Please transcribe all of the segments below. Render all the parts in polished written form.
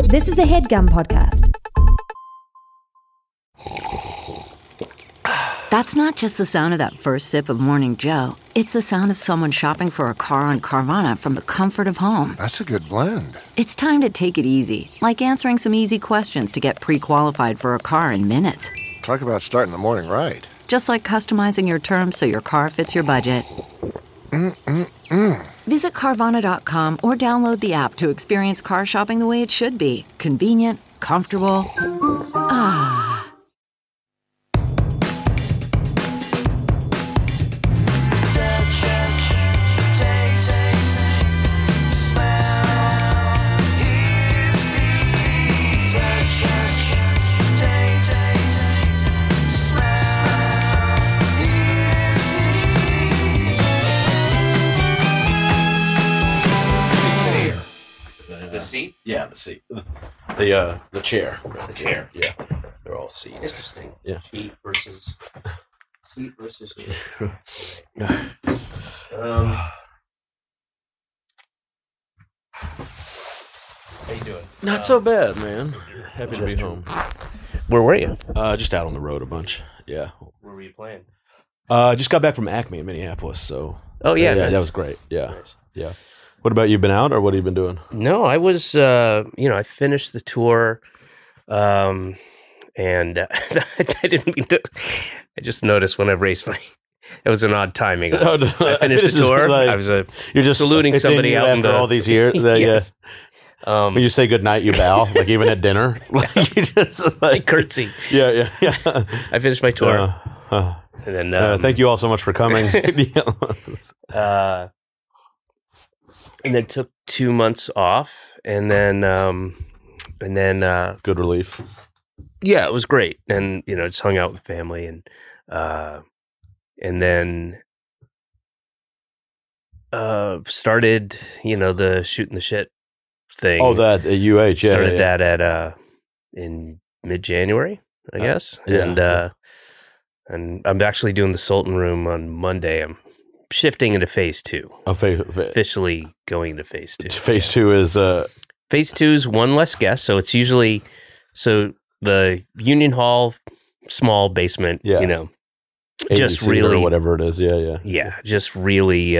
This is a HeadGum podcast. That's not just the sound of that first sip of Morning Joe. It's the sound of someone shopping for a car on Carvana from the comfort of home. That's a good blend. It's time to take it easy, like answering some easy questions to get pre-qualified for a car in minutes. Talk about starting the morning right. Just like customizing your terms so your car fits your budget. Visit Carvana.com or download the app to experience car shopping the way it should be. Convenient, comfortable. Ah. The seat? Yeah, the seat. The chair. The chair. Yeah. They're all seats. Interesting. Yeah. Seat versus chair. How you doing? Not so bad, man. Happy to be home. Where were you? Just out on the road a bunch. Yeah. Where were you playing? Just got back from Acme in Minneapolis, so. Oh yeah, nice. That was great. Yeah. Nice. Yeah. What about you? Been out, or what have you been doing? No, I was. I finished the tour, and I didn't mean to. I just noticed when I raised my. It was an odd timing. I finished the tour. Like, I was you're just saluting somebody out after all these years. Yes. Yeah. When you say goodnight, you bow, like even at dinner. Like you just like curtsy. Yeah. I finished my tour, and then thank you all so much for coming. And then took 2 months off, and then good relief. Yeah, it was great, and just hung out with the family, and then started the shooting the shit thing. Oh, that UH started that at in mid-January, I guess, and I'm actually doing the Sultan Room on Monday. I'm shifting into phase 2. Officially going into phase 2. Phase 2 is phase 2 is one less guest, so it's usually the Union Hall small basement, just really or whatever it is, yeah, just really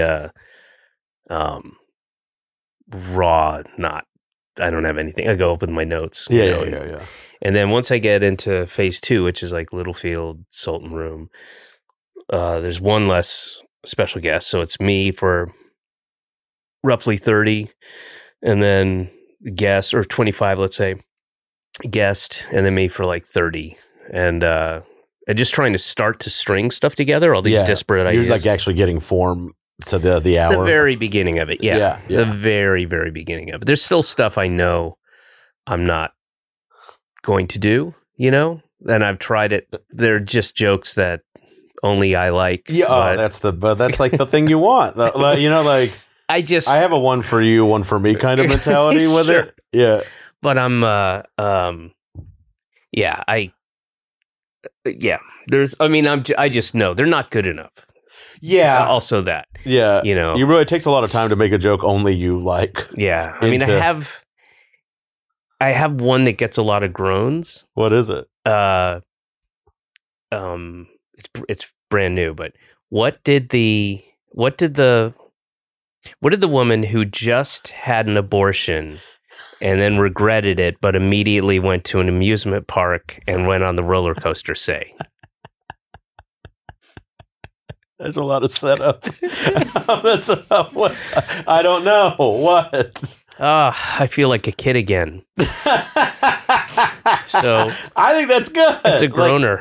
raw. I don't have anything. I go up with my notes, yeah. And then once I get into phase 2, which is like Littlefield Sultan Room, there's one less special guest, so it's me for roughly 30, and then guest, or 25, let's say, guest, and then me for like 30, and just trying to start to string stuff together, all these disparate ideas. You're like actually getting form to the hour. The very beginning of it, yeah. The very, very beginning of it. There's still stuff I know I'm not going to do, and I've tried it. They're just jokes that only I like. Yeah, that's like the thing you want. Like I have a one for you, one for me kind of mentality with sure. it. Yeah, but I'm I just know they're not good enough. Yeah. Also that. Yeah. It takes a lot of time to make a joke only you like. Yeah. I mean, I have one that gets a lot of groans. What is it? It's brand new, but what did the woman who just had an abortion and then regretted it, but immediately went to an amusement park and went on the roller coaster say? There's a lot of setup. I don't know. What? I feel like a kid again. So I think that's good. It's a groaner.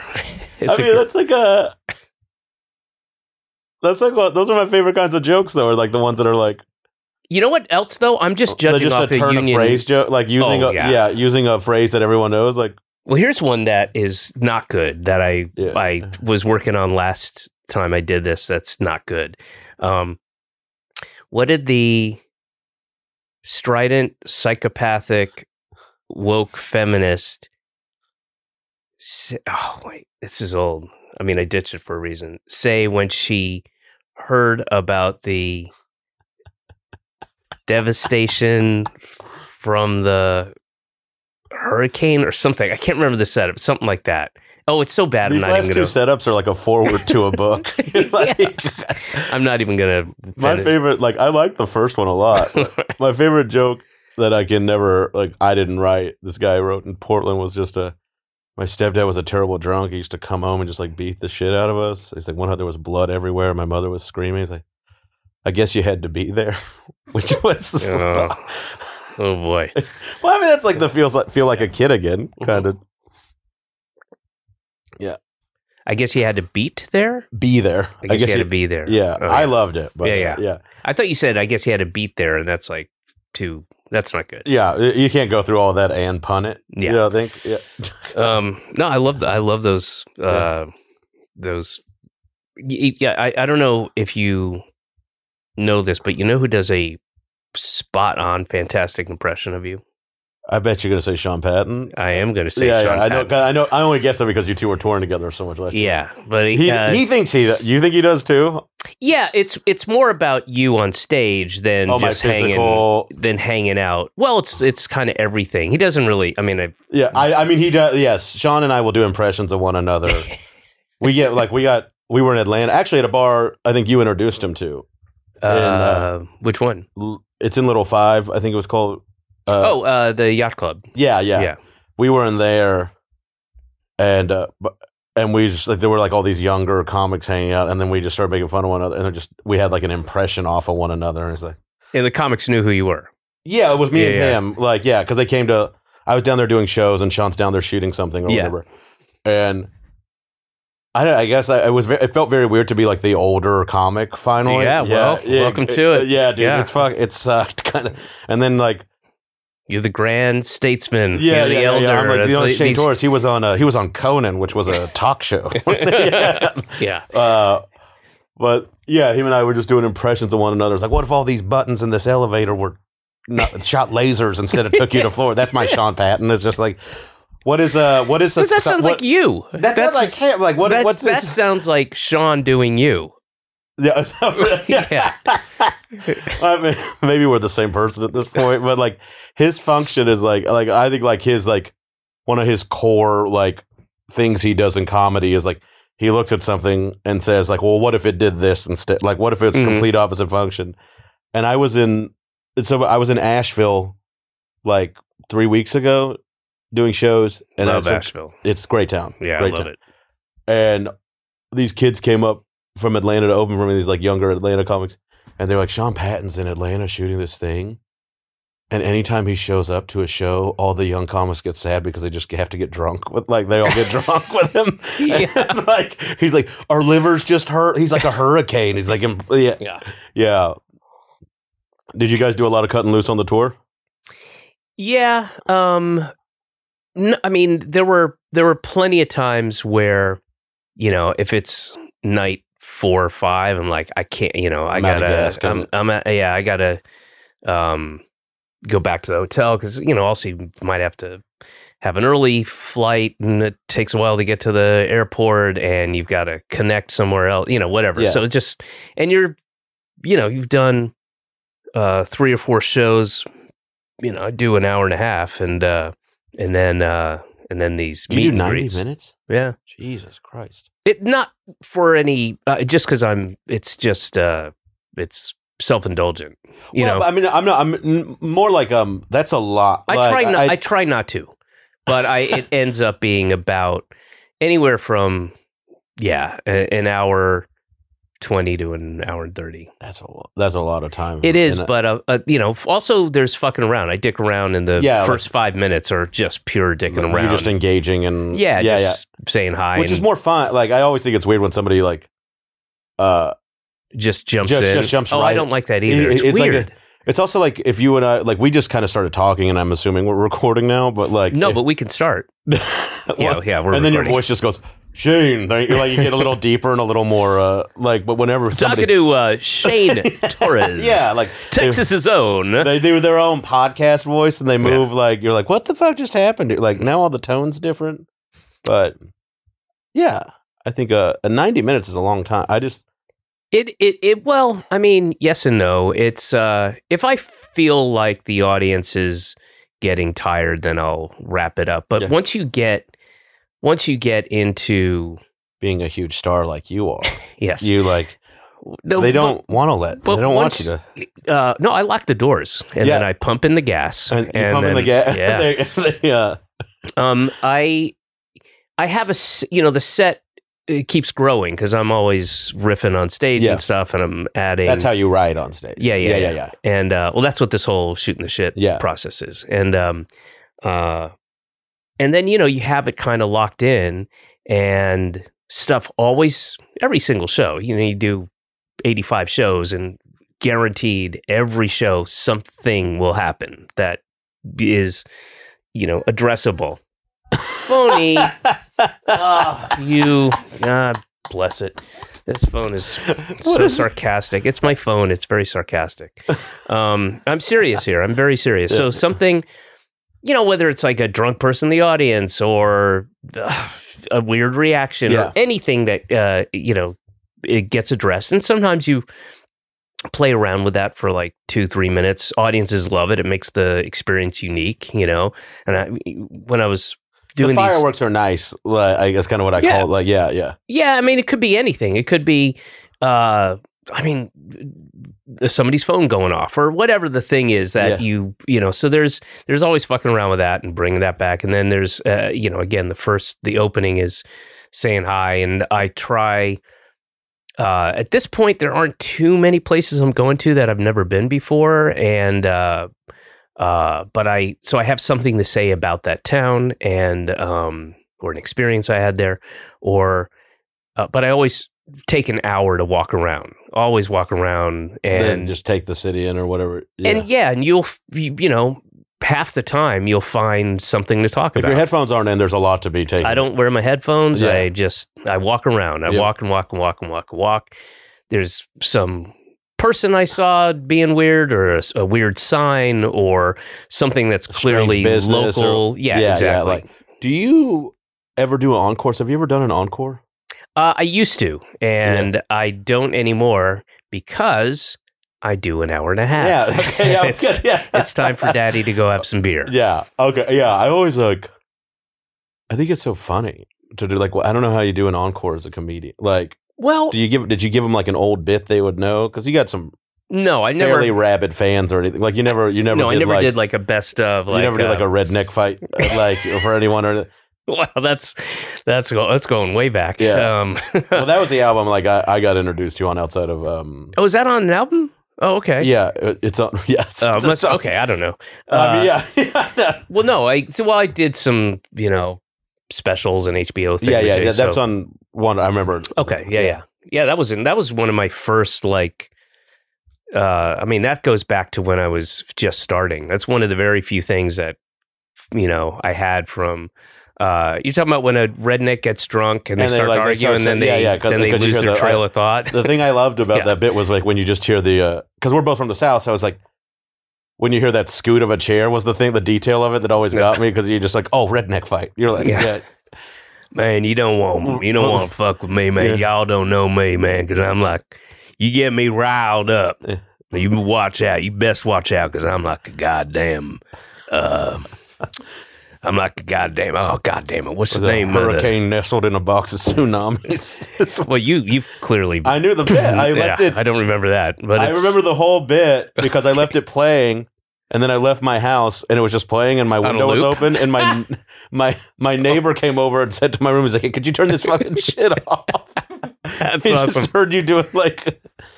Those are my favorite kinds of jokes, though, are like the ones that are like. You know what else, though? I'm just judging off a union phrase joke, like using using a phrase that everyone knows. Like, well, here's one that is not good that I was working on last time I did this. That's not good. What did the strident, psychopathic, woke feminist say? Oh wait, this is old. I mean, I ditched it for a reason. Say when she heard about the devastation from the hurricane or something. I can't remember the setup. Something like that. Oh, it's so bad. These last two setups are like a forward to a book. I'm not even gonna. My favorite, like, I like the first one a lot. My favorite joke that I can never, like, I didn't write. This guy wrote in Portland was just my stepdad was a terrible drunk. He used to come home and just like beat the shit out of us. He's like, one night there was blood everywhere. My mother was screaming. He's like, I guess you had to be there, which was. Oh boy. Well, I mean, that's like feel like a kid again, kind of. Yeah. I guess you had to beat there? Be there. I guess you had to be there. Yeah. Oh, I loved it. But yeah. I thought you said, I guess you had to beat there, and that's like that's not good. Yeah. You can't go through all that and pun it. Yeah. You know, I think. Yeah. No, I love those, those. Yeah. I don't know if you know this, but you know who does a spot on fantastic impression of you? I bet you're going to say Sean Patton. I am going to say Sean Patton. I know. I only guess that because you two were touring together so much last year. Yeah, but he thinks you think he does too? Yeah, it's more about you on stage than just hanging out. Well, it's kind of everything. He doesn't really. I mean, I mean, he does. Yes, Sean and I will do impressions of one another. we were in Atlanta, actually at a bar. I think you introduced him to. Which one? It's in Little Five. I think it was called. The Yacht Club. Yeah. We were in there, and we just like there were like all these younger comics hanging out, and then we just started making fun of one another, and we had like an impression off of one another, and it's like, and the comics knew who you were. Yeah, it was me and him. Like, because they came to. I was down there doing shows, and Sean's down there shooting something or whatever, and. I guess it felt very weird to be like the older comic finally. Yeah, welcome to it. Yeah, dude, it sucked kind of, and then like. You're the grand statesman. Yeah, the elder. I'm like Shane Torres. He was on Conan, which was a talk show. Yeah. But yeah, him and I were just doing impressions of one another. It's like, what if all these buttons in this elevator were shot lasers instead of took you to floor? That's my Sean Patton. It's just like, what is that sounds like you. That's like him. Like what's this? That sounds like Sean doing you. Yeah. Yeah. I mean, maybe we're the same person at this point, but like his function is like I think like his like one of his core like things he does in comedy is like he looks at something and says like, well, what if it did this instead? Like, what if it's complete opposite function? And I was in Asheville like 3 weeks ago doing shows, and love Asheville. It's a great town. Yeah, great I love town. it. And these kids came up from Atlanta to open for me, these like younger Atlanta comics, and they're like, Sean Patton's in Atlanta shooting this thing, and anytime he shows up to a show, all the young comics get sad because they just have to get drunk with, like, they all get drunk with him. And, like, he's like, our livers just hurt. He's like a hurricane. He's like, yeah. Did you guys do a lot of cutting loose on the tour? Yeah. No, I mean, there were plenty of times where, you know, if it's night 4 or 5, I'm like, I can't, you know, I gotta go back to the hotel because, you know, also you might have to have an early flight and it takes a while to get to the airport and you've got to connect somewhere else, you know, whatever. Yeah. So it just, and you've done 3 or 4 shows, you know, I do an hour and a half and then these you meet do and 90 greets. minutes? Yeah. Jesus Christ. It not for any just because it's self-indulgent, you know. I mean, I'm more like that's a lot. I try not to, but it ends up being about anywhere from an hour 20 to an hour and 30. That's a lot of time. It is, but you know, also there's fucking around. I dick around in the first 5 minutes are just pure dicking around. You're just engaging and saying hi, which is more fun. Like I always think it's weird when somebody like just jumps in. Just jumps right. I don't like that either. It's weird. Like it's also like if you and I like we just kind of started talking, and I'm assuming we're recording now. But like but we can start. We're and then recording. Your voice just goes. Shane, you're like you get a little deeper and a little more like. But whenever talking to Shane Torres, like Texas's own, they do their own podcast voice and they move like you're like, what the fuck just happened? Like now all the tone's different, but I think 90 minutes is a long time. I just well, I mean, yes and no. It's if I feel like the audience is getting tired, then I'll wrap it up. But Yeah. once you get into Being a huge star like you are, yes, you like no, they don't want to let. They but don't want once- you to. no, I lock the doors and Yeah. then I pump in the gas. And you pump in the gas. Yeah. I have the set it keeps growing because I'm always riffing on stage Yeah. and stuff, and I'm adding. That's how you write on stage. Yeah. And that's what this whole shooting the shit Yeah. process is. And then you have it kind of locked in, and stuff always every single show. You do 85 shows, and guaranteed every show something will happen that is addressable. Phony. God bless it. This phone is so sarcastic. It's my phone. It's very sarcastic. I'm serious here. I'm very serious. So something, whether it's like a drunk person in the audience or a weird reaction or anything that, it gets addressed. And sometimes you play around with that for like 2-3 minutes. Audiences love it. It makes the experience unique, And when I was doing the fireworks are nice. Like, I guess kind of what I call it. Like, yeah. Yeah, I mean, it could be anything. It could be, somebody's phone going off or whatever the thing is that so there's always fucking around with that and bringing that back. And then there's, again, the opening is saying hi. And I try, at this point, there aren't too many places I'm going to that I've never been before. And, but I have something to say about that town and, or an experience I had there, but I always take an hour to walk around, and then just take the city in or whatever. Yeah. And you'll, half the time you'll find something to talk If about. your headphones aren't in, there's a lot to be taken. I don't wear my headphones. Yeah. I walk around. I walk and walk and walk and walk and walk. There's some person I saw being weird or a weird sign or something that's clearly local. Exactly. Like, do you ever do an encore? Have you ever done an encore? I used to, and I don't anymore because I do an hour and a half. Yeah. Okay. Yeah. It's, it's time for Daddy to go have some beer. Yeah. Okay. Yeah. I always I think it's so funny to do. Like, I don't know how you do an encore as a comedian. Like, well, did you give them like an old bit they would know? Because you got some. No, I never. Fairly rabid fans or anything. Like you never. No, I never did like a best of. You never did like a redneck fight, like for anyone or. Well, that's going way back. Yeah. Well, that was the album like I got introduced to on outside of. Oh, is that on an album? Oh, okay. Yeah, it's on. Yes. Okay, I don't know. Yeah. Well, no, I did some specials and HBO things. Yeah. That's on one. I remember. Okay. Yeah. That was one of my first like. That goes back to when I was just starting. That's one of the very few things that I had from. You're talking about when a redneck gets drunk and they start arguing, and then they lose their trail of thought. The thing I loved about that bit was like when you just hear the because we're both from the South, so I was like, when you hear that scoot of a chair was the detail of it that always got me because you're just like, oh, redneck fight. You're like, man, you don't want to fuck with me, man. Y'all don't know me, man, because I'm like, you get me riled up. You watch out. You best watch out because I'm like a goddamn. I'm like a goddamn. Oh, goddamn it! What's the name? Hurricane nestled in a box of tsunamis. Well, you've clearly. I knew the bit. I left it. I don't remember that, but I remember the whole bit because I left it playing, and then I left my house, and it was just playing, and my window was open, and my neighbor came over and said to my room, "He's like, hey, could you turn this fucking shit off?" That's he awesome. Just heard you doing like.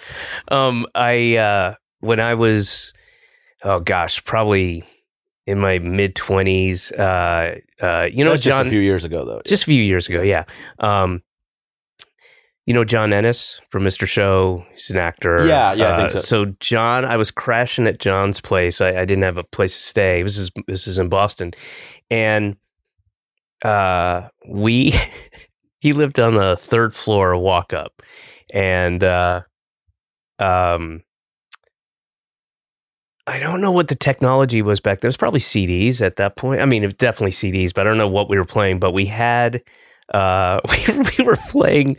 When I was, probably. In my mid-20s, That's John. Just a few years ago, though. Just a few years ago, yeah. John Ennis from Mr. Show. He's an actor. Yeah, I think so. So John, I was crashing at John's place. I didn't have a place to stay. This is in Boston, and he lived on the third floor walk up, and I don't know what the technology was back then. It was probably CDs at that point. I mean, it was definitely CDs, but I don't know what we were playing. But we had, we were playing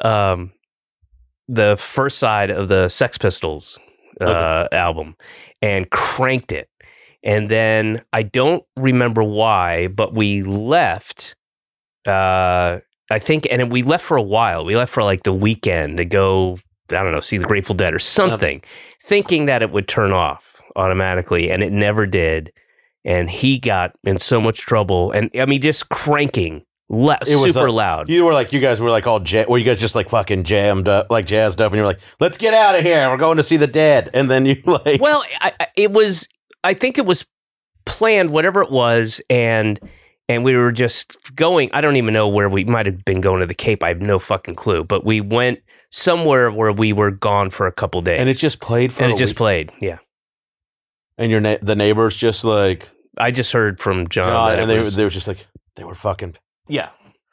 the first side of the Sex Pistols album and cranked it. And then I don't remember why, but we left. I think, and we left for a while. We left for like the weekend to go, I don't know, see the Grateful Dead or something, thinking that it would turn off automatically, and it never did. And he got in so much trouble, and I mean, just cranking super loud. You guys were like all, you guys just like fucking jammed up, like jazzed up, and you're like, let's get out of here. We're going to see the Dead. And then you like, well, I think it was planned, whatever it was, and we were just going. I don't even know where we might have been going to the Cape. I have no fucking clue. But we went somewhere where we were gone for a couple days, and it just played for. And it just played, yeah. And the neighbors just like, I just heard from John, and they were just like, they were fucking, yeah.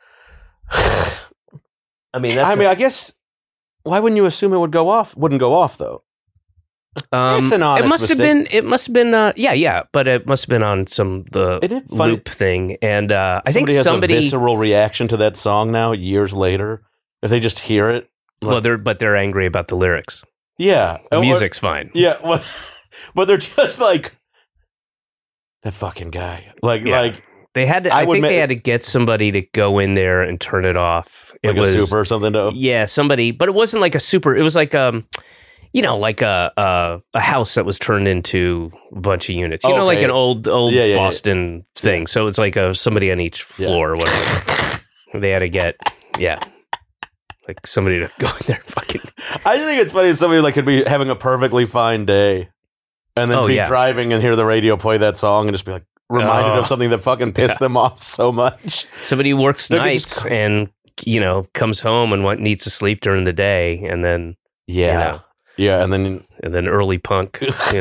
I guess, why wouldn't you assume it would go off? Wouldn't go off though. It's an honest mistake. It must have been, yeah, but it must have been on the loop thing. And I think somebody has a visceral reaction to that song now, years later, if they just hear it. Like, well, they're angry about the lyrics. Yeah, the music's fine. Yeah, well, but they're just like that fucking guy. Like they had to. I think they had to get somebody to go in there and turn it off. It was a super or something. Yeah, somebody, but it wasn't like a super. It was like like a house that was turned into a bunch of units. You know, like an old Boston thing. So it's like somebody on each floor or whatever. They had to get, like somebody to go in there fucking. I just think it's funny somebody like could be having a perfectly fine day and then be driving and hear the radio play that song and just be like reminded of something that fucking pissed them off so much. Somebody works nights and, comes home and needs to sleep during the day and then, yeah, and then early punk,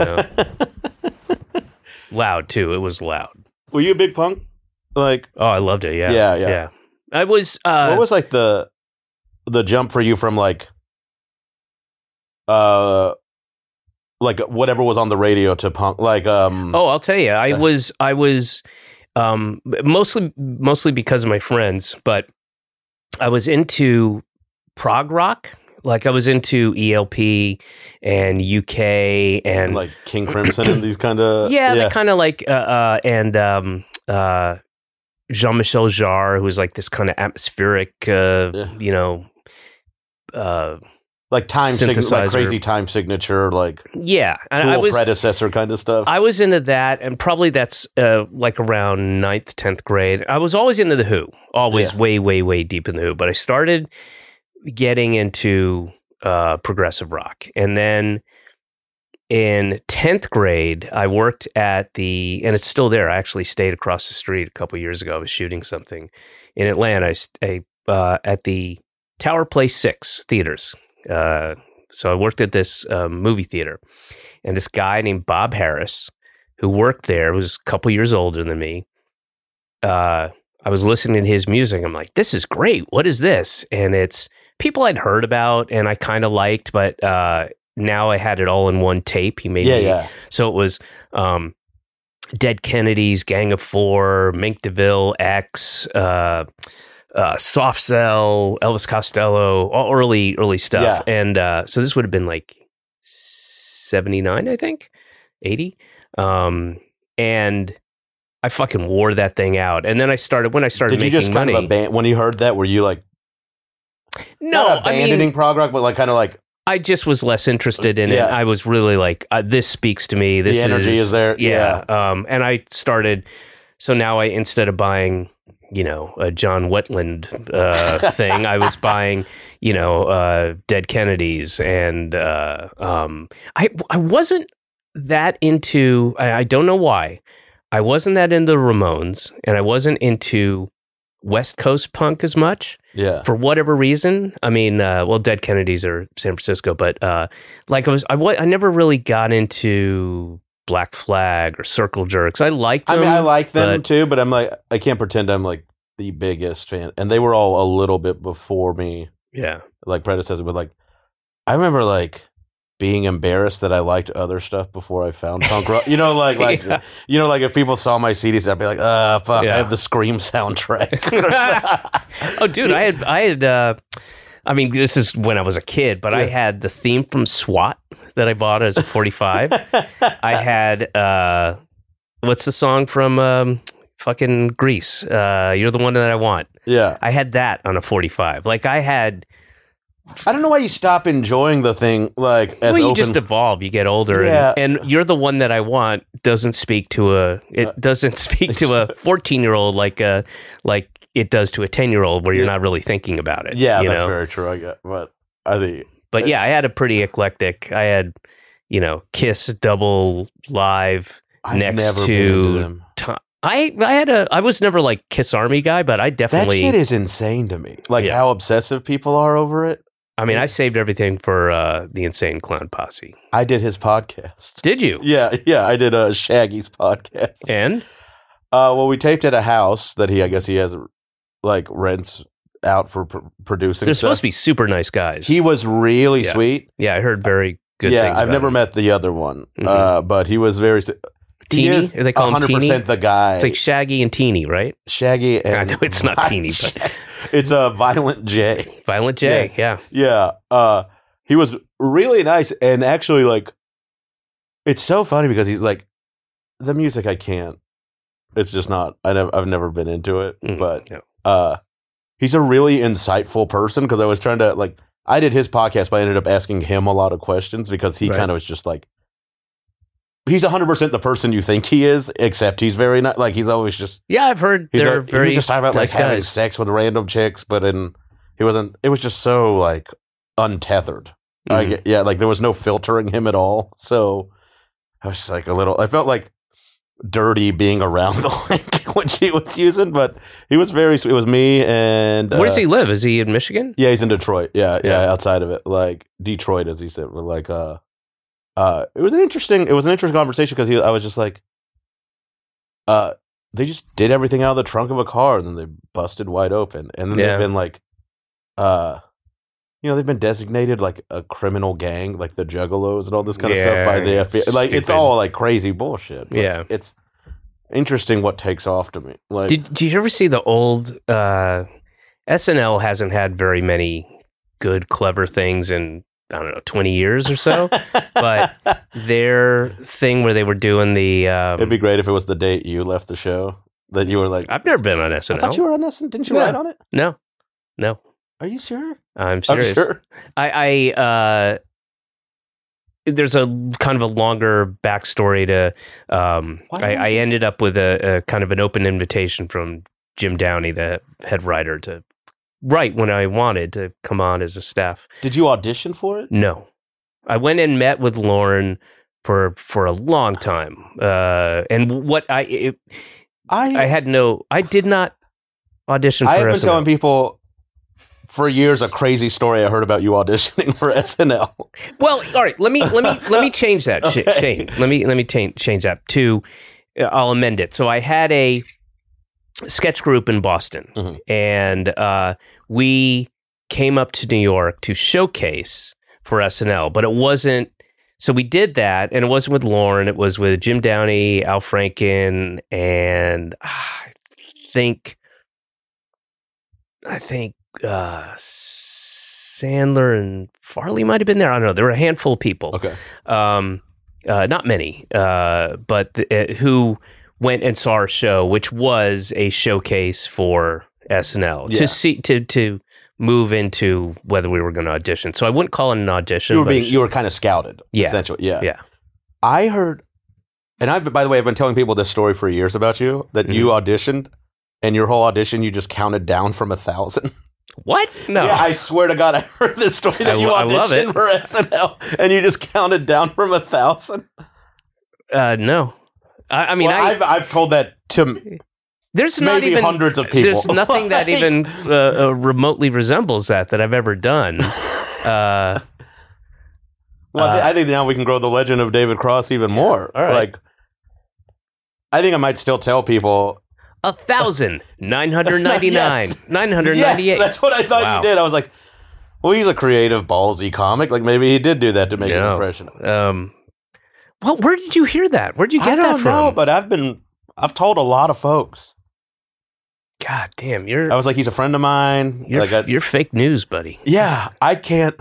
loud too. It was loud. Were you a big punk? Like, oh, I loved it. Yeah. I was. What was like the jump for you from like whatever was on the radio to punk? Like, oh, I'll tell you, I was mostly because of my friends, but I was into prog rock. Like I was into ELP and UK and like King Crimson and these kind of the kind of like and Jean-Michel Jarre, who was like this kind of atmospheric like time signature, like crazy time signature, like Tool predecessor kind of stuff. I was into that, and probably that's like around 9th, 10th grade. I was always into the Who, always way, way, way deep in the Who. But I started getting into progressive rock, and then in 10th grade, I worked at and it's still there. I actually stayed across the street a couple years ago. I was shooting something in Atlanta. At the Tower Place 6 theaters. So I worked at this movie theater, and this guy named Bob Harris, who worked there, was a couple years older than me. I was listening to his music. I'm like, this is great. What is this? And it's people I'd heard about and I kind of liked, but now I had it all in one tape. He made me. So it was Dead Kennedys, Gang of Four, Mink DeVille, X, Soft Cell, Elvis Costello, all early stuff. Yeah. And so this would have been like 79, I think, 80. And I fucking wore that thing out. And then when I started Did you making just money. Kind of when you heard that, were you like, no, abandoning prog rock, but like kind of like. I just was less interested in it. I was really like, this speaks to me. The energy is there. Yeah. And I started, so now instead of buying, a John Wetland thing, I was buying, Dead Kennedys. And I wasn't that into, I don't know why, I wasn't that into the Ramones, and I wasn't into West Coast punk as much. Yeah. For whatever reason. I mean, Dead Kennedys are San Francisco, but I never really got into Black Flag or Circle Jerks. I liked them. I mean, I like them too, but I'm like, I can't pretend I'm like the biggest fan. And they were all a little bit before me. Yeah. Like predecessor, but like, I remember like being embarrassed that I liked other stuff before I found punk rock. Like if people saw my CDs, I'd be like, fuck, I have the Scream soundtrack. Oh, dude, I had I mean, this is when I was a kid, but I had the theme from SWAT that I bought as a 45. I had what's the song from fucking Grease? You're the one that I want. Yeah. I had that on a 45. Like I had. I don't know why you stop enjoying the thing like as Well, you open. just evolve. You get older, Yeah. and you're the one that I want. Doesn't speak to a 14-year-old like it does to a 10-year-old, where you're not really thinking about it. Yeah, you that's know? very true. I get, but I think. But yeah, I had a pretty eclectic. I had, Kiss double live I've next never been into to. them. I was never like Kiss Army guy, but I That definitely. shit is insane to me. Like Yeah. how obsessive people are over it. I mean, I saved everything for the Insane Clown Posse. I did his podcast. Did you? Yeah, I did Shaggy's podcast. And Well, we taped at a house that I guess he has like rents out for producing. they're stuff. supposed to be super nice guys. He was really Yeah. sweet. Yeah, I heard very good Yeah, things. I've about never him. met the other one, Mhm. but he was very. He Teeny? is They call him 100% the guy. It's like Shaggy and Teeny, right? Shaggy and I know it's not Teeny, but it's a Violent J. Violent J. Yeah. Yeah, he was really nice, and actually, like, it's so funny because he's like, the music I can't. It's just not. I've never been into it, but no. he's a really insightful person because I was trying to like. I did his podcast, but I ended up asking him a lot of questions because he Right. kind of was just like. He's 100% the person you think he is, except he's very nice. Like he's always just. Yeah, I've heard He they're was very just talking about like nice having guys. sex with random chicks, but he wasn't. It was just so like untethered. Mhm. Like there was no filtering him at all. So I was just like a little. I felt like dirty being around the language he was using, but he was very sweet. It was me and. Where does he live? Is he in Michigan? Yeah, he's in Detroit. Yeah, Yeah. outside of it, like Detroit, as he said. But like, it was an interesting conversation because I was just like, they just did everything out of the trunk of a car and then they busted wide open, and then Yeah. they've been like, they've been designated like a criminal gang, like the Juggalos and all this kind of stuff by the FBI. Like it's stupid. all like crazy bullshit. but Yeah. it's interesting what takes off to me. Like, Did you ever see the old SNL hasn't had very many good, clever things in, I don't know, 20 years or so. But their thing where they were doing the it'd be great if it was the date you left the show that you were like, I've never been on I SNL. thought you were on SNL. Didn't you Yeah. write on it? No. Are you sure? I'm serious. I'm sure. I there's a kind of a longer backstory to I ended up with a kind of an open invitation from Jim Downey, the head writer, to write when I wanted to come on as a staff. Did you audition for it? No. I went and met with Lauren for a long time. And what I did not audition for I have been SNL. telling people for years a crazy story I heard about you auditioning for SNL. Well, all right. Let me change that. Okay. Shane, let me change that to. I'll amend it. So I had a sketch group in Boston, Mhm. and we came up to New York to showcase for SNL, but it wasn't. So we did that, and it wasn't with Lauren. It was with Jim Downey, Al Franken, and I think Sandler and Farley might have been there. I don't know. There were a handful of people. Okay. Not many, but who went and saw our show, which was a showcase for SNL Yeah. to see to move into whether we were going to audition. So I wouldn't call it an audition. You were kind of scouted. Yeah. Essentially. Yeah. Yeah. I heard, and by the way, I've been telling people this story for years about you, that you auditioned and your whole audition, you just counted down from 1,000. What? No. Yeah, I swear to God, I heard this story that you I love auditioned it. for SNL and you just counted down from 1,000. No. I mean, Well, I've told that to there's not maybe even hundreds of people. There's nothing that Like- even remotely resembles that I've ever done. I think now we can grow the legend of David Cross even more. all right. Like, I think I might still tell people 1,999, Yes. 998. Yes, that's what I thought Wow. you did. I was like, well, he's a creative, ballsy comic. Like maybe he did do that to make an No. impression. Well, where did you hear that? Where'd you get I that don't from? know, but I've told a lot of folks. God damn, I was like, he's a friend of mine. you're fake news, buddy. Yeah, I can't.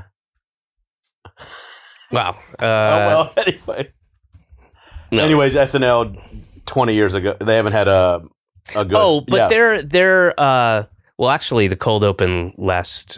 Wow. Anyway. No. Anyways, SNL 20 years ago. They haven't had a good. Oh, but they're well, actually, the cold open last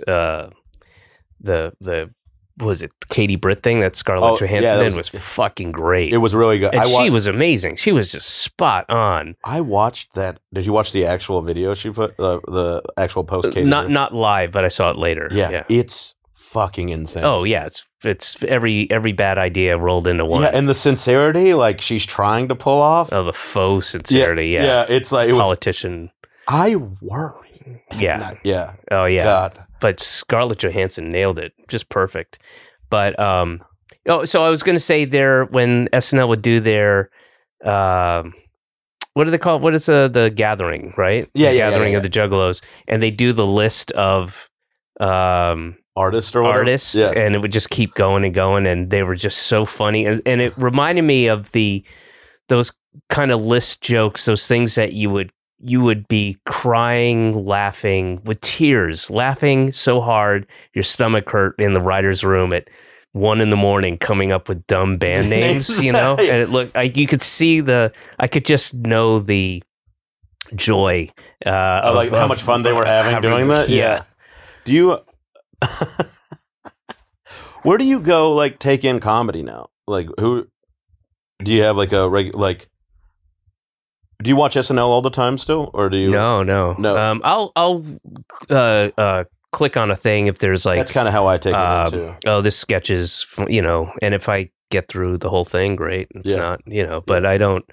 the was it Katie Britt thing that Scarlett Johansson was fucking great. It was really good. And she was amazing. She was just spot on. I watched that. Did you watch the actual video she put? The actual post? Not live, but I saw it later. Yeah, it's fucking insane. Oh yeah, it's every bad idea rolled into one. Yeah, and the sincerity, like she's trying to pull off. Oh, the faux sincerity. Yeah, it's like politician. I worry. Yeah. Yeah. Oh yeah. God. But Scarlett Johansson nailed it, just perfect. But so I was going to say there when SNL would do their what do they call it? What is the gathering, right? Yeah, the gathering of the Juggalos, and they do the list of artists or whatever. Artists, and it would just keep going and going, and they were just so funny, and it reminded me of those kind of list jokes, those things that you would be crying, laughing with tears, laughing so hard your stomach hurt in the writer's room at 1 a.m, coming up with dumb band names, you know. And it looked you could see I could just know the joy, like how much fun they were having doing that. Yeah. Do you? Where do you go? Like take in comedy now? Like who? Do you have like a like? Do you watch SNL all the time still, or do you? No. I'll click on a thing if there's like. That's kind of how I take it too. Oh, this sketch is, and if I get through the whole thing, great. If not, but I don't.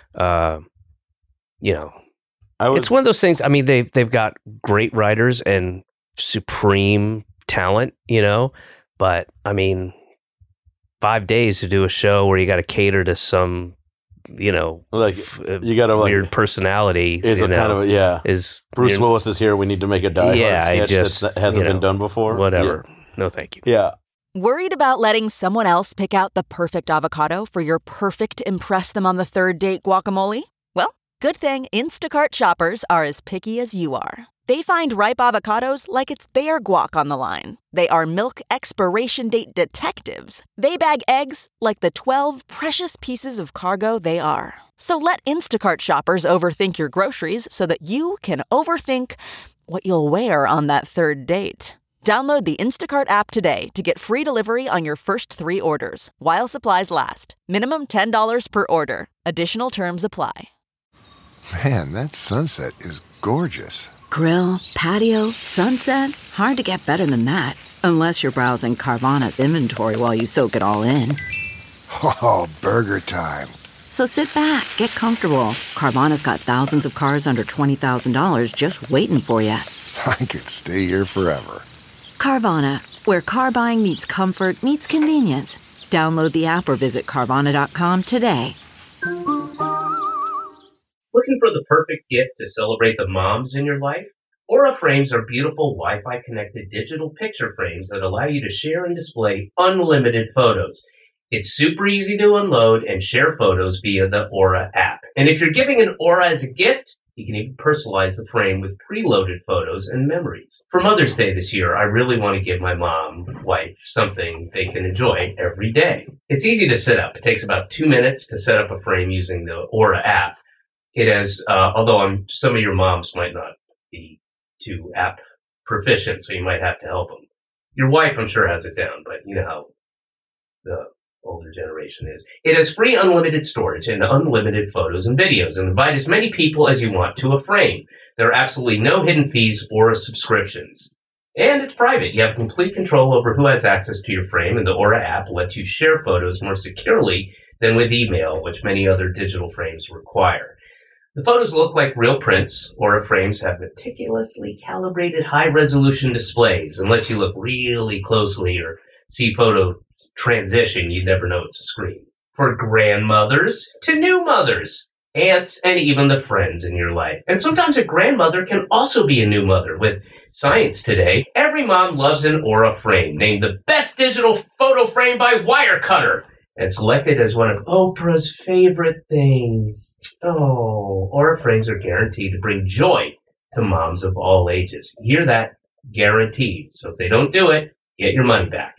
It's one of those things. I mean, they've got great writers and supreme talent, but I mean, 5 days to do a show where you got to cater to some. You got a weird personality. Is a kind of is Bruce Willis is here? We need to make a Die Hard sketch that hasn't been done before. Whatever. Yeah. No, thank you. Yeah. Worried about letting someone else pick out the perfect avocado for your perfect impress them on the third date guacamole? Well, good thing Instacart shoppers are as picky as you are. They find ripe avocados like it's their guac on the line. They are milk expiration date detectives. They bag eggs like the 12 precious pieces of cargo they are. So let Instacart shoppers overthink your groceries so that you can overthink what you'll wear on that third date. Download the Instacart app today to get free delivery on your first 3 orders, while supplies last. Minimum $10 per order. Additional terms apply. Man, that sunset is gorgeous. Grill, patio, sunset. Hard to get better than that. Unless you're browsing Carvana's inventory while you soak it all in. Oh, burger time. So sit back, get comfortable. Carvana's got thousands of cars under $20,000 just waiting for you. I could stay here forever. Carvana, where car buying meets comfort meets convenience. Download the app or visit Carvana.com today. Looking for the perfect gift to celebrate the moms in your life? Aura frames are beautiful Wi-Fi connected digital picture frames that allow you to share and display unlimited photos. It's super easy to unload and share photos via the Aura app. And if you're giving an Aura as a gift, you can even personalize the frame with preloaded photos and memories. For Mother's Day this year, I really want to give my wife, something they can enjoy every day. It's easy to set up. It takes about 2 minutes to set up a frame using the Aura app. It has, although some of your moms might not be too app proficient, so you might have to help them. Your wife, I'm sure, has it down, but you know how the older generation is. It has free unlimited storage and unlimited photos and videos, and invite as many people as you want to a frame. There are absolutely no hidden fees or subscriptions. And it's private. You have complete control over who has access to your frame, and the Aura app lets you share photos more securely than with email, which many other digital frames require. The photos look like real prints. Aura frames have meticulously calibrated high-resolution displays. Unless you look really closely or see photo transition, you'd never know it's a screen. For grandmothers to new mothers, aunts, and even the friends in your life. And sometimes a grandmother can also be a new mother. With science today, every mom loves an Aura frame, named the best digital photo frame by Wirecutter, and selected as one of Oprah's favorite things. Oh, Aura frames are guaranteed to bring joy to moms of all ages. You hear that? Guaranteed. So if they don't do it, get your money back.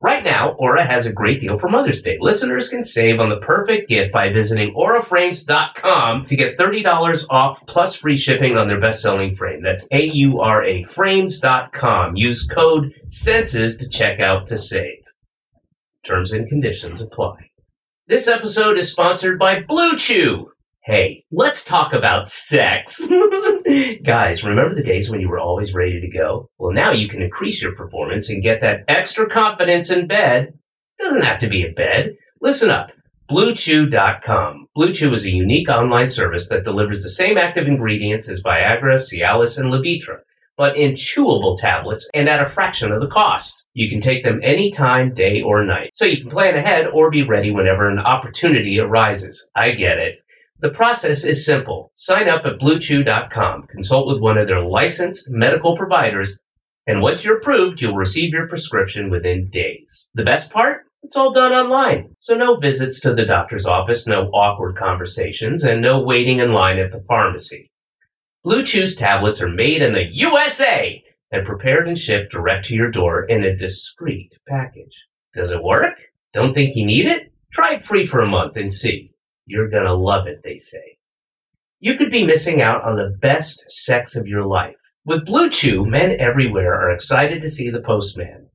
Right now, Aura has a great deal for Mother's Day. Listeners can save on the perfect gift by visiting auraframes.com to get $30 off plus free shipping on their best-selling frame. That's auraframes.com. Use code SENSES to check out to save. Terms and conditions apply. This episode is sponsored by Blue Chew. Hey, let's talk about sex. Guys, remember the days when you were always ready to go? Well, now you can increase your performance and get that extra confidence in bed. Doesn't have to be a bed. Listen up. BlueChew.com. Blue Chew is a unique online service that delivers the same active ingredients as Viagra, Cialis, and Levitra, but in chewable tablets and at a fraction of the cost. You can take them anytime, day or night, so you can plan ahead or be ready whenever an opportunity arises. I get it. The process is simple. Sign up at BlueChew.com, consult with one of their licensed medical providers, and once you're approved, you'll receive your prescription within days. The best part? It's all done online. So no visits to the doctor's office, no awkward conversations, and no waiting in line at the pharmacy. Blue Chew's tablets are made in the USA and prepared and shipped direct to your door in a discreet package. Does it work? Don't think you need it? Try it free for a month and see. You're gonna love it, they say. You could be missing out on the best sex of your life. With Blue Chew, men everywhere are excited to see the postman.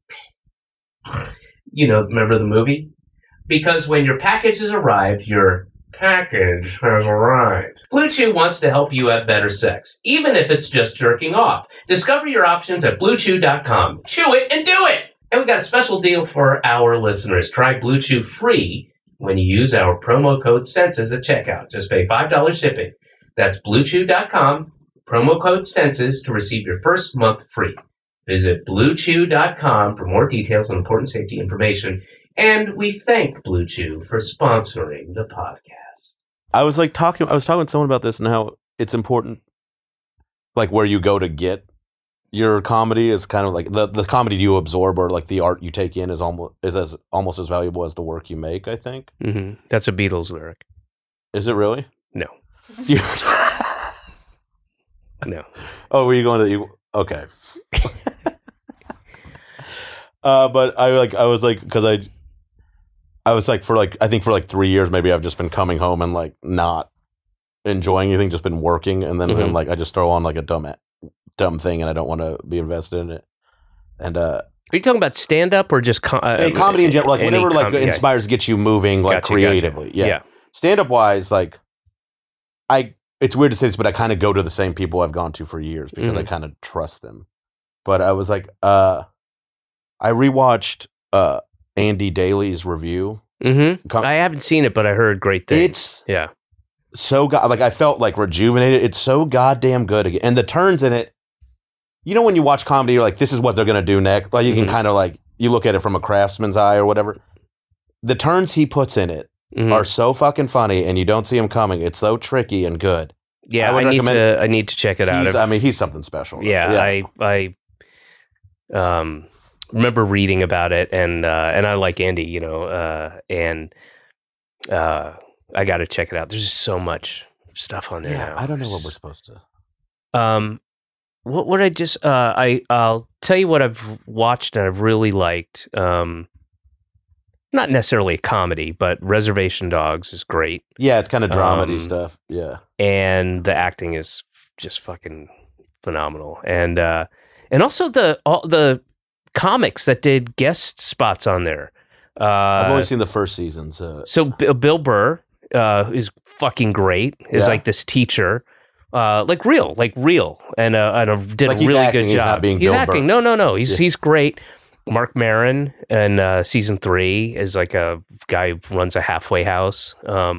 You know, remember the movie? Because when your package has arrived, your package has arrived. Blue Chew wants to help you have better sex, even if it's just jerking off. Discover your options at BlueChew.com. Chew it and do it! And we got a special deal for our listeners. Try Blue Chew free when you use our promo code SENSES at checkout. Just pay $5 shipping. That's BlueChew.com, promo code SENSES to receive your first month free. Visit BlueChew.com for more details on important safety information. And we thank Blue Chew for sponsoring the podcast. I was talking to someone about this and how it's important, like where you go to get your comedy is kind of like the comedy you absorb or like the art you take in is almost as valuable as the work you make, I think. Mm-hmm. That's a Beatles lyric. Is it really? No. No. Oh, were you going to the... Okay. But I was for 3 years maybe I've just been coming home and like not enjoying anything, just been working, and then and, like I just throw on like a dumb thing and I don't want to be invested in it. And are you talking about stand up or just comedy in general, like whatever like inspires to get you moving like creatively. Gotcha. Yeah. Stand up wise, like it's weird to say this, but I kind of go to the same people I've gone to for years because I kind of trust them. But I was like, I rewatched Andy Daly's review. Mm-hmm. I haven't seen it, but I heard great things. It's so I felt like rejuvenated. It's so goddamn good again, and the turns in it. You know, when you watch comedy, you're like, this is what they're gonna do next. Like you can kind of like you look at it from a craftsman's eye or whatever. The turns he puts in it are so fucking funny, and you don't see them coming. It's so tricky and good. Yeah, I need to check it out. He's something special. Yeah. I remember reading about it, and I like Andy, you know, and I got to check it out. There's just so much stuff on there now. I don't know what we're supposed to. What would I just? I'll tell you what I've watched and I've really liked. Not necessarily a comedy, but Reservation Dogs is great. Yeah, it's kind of dramedy stuff. Yeah, and the acting is just fucking phenomenal, and also the comics that did guest spots on there. I've only seen the first season. So Bill Burr is fucking great. Is like this teacher, like real, and did like a really good job. He's not being Bill acting. Burr. No. He's great. Mark Maron in season 3 is like a guy who runs a halfway house.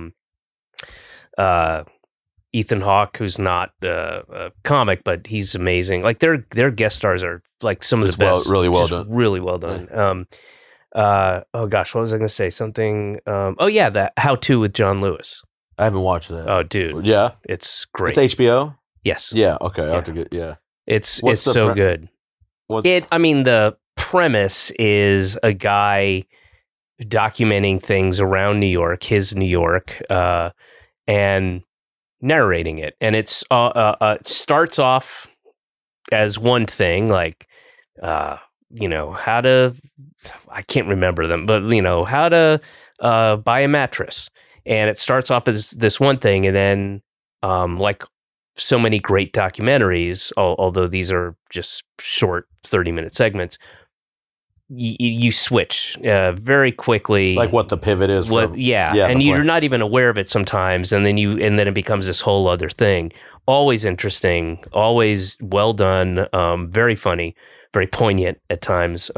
Ethan Hawke, who's not a comic, but he's amazing. Like their guest stars are like some of the best. Really well done. Really well done. Yeah. Oh gosh, what was I going to say? Something. The How To with John Lewis. I haven't watched that. Oh, dude. Yeah, it's great. It's HBO. Yes. Yeah. Okay. I have to get. Yeah. It's so good. The premise is a guy documenting things around New York, his New York, and narrating it. And it's it starts off as one thing, like how to, I can't remember them, but, how to buy a mattress. And it starts off as this one thing. And then, like so many great documentaries, although these are just short 30-minute segments, you switch very quickly. Like what the pivot is. And you're not even aware of it sometimes. And then it becomes this whole other thing. Always interesting, always well done, very funny, very poignant at times.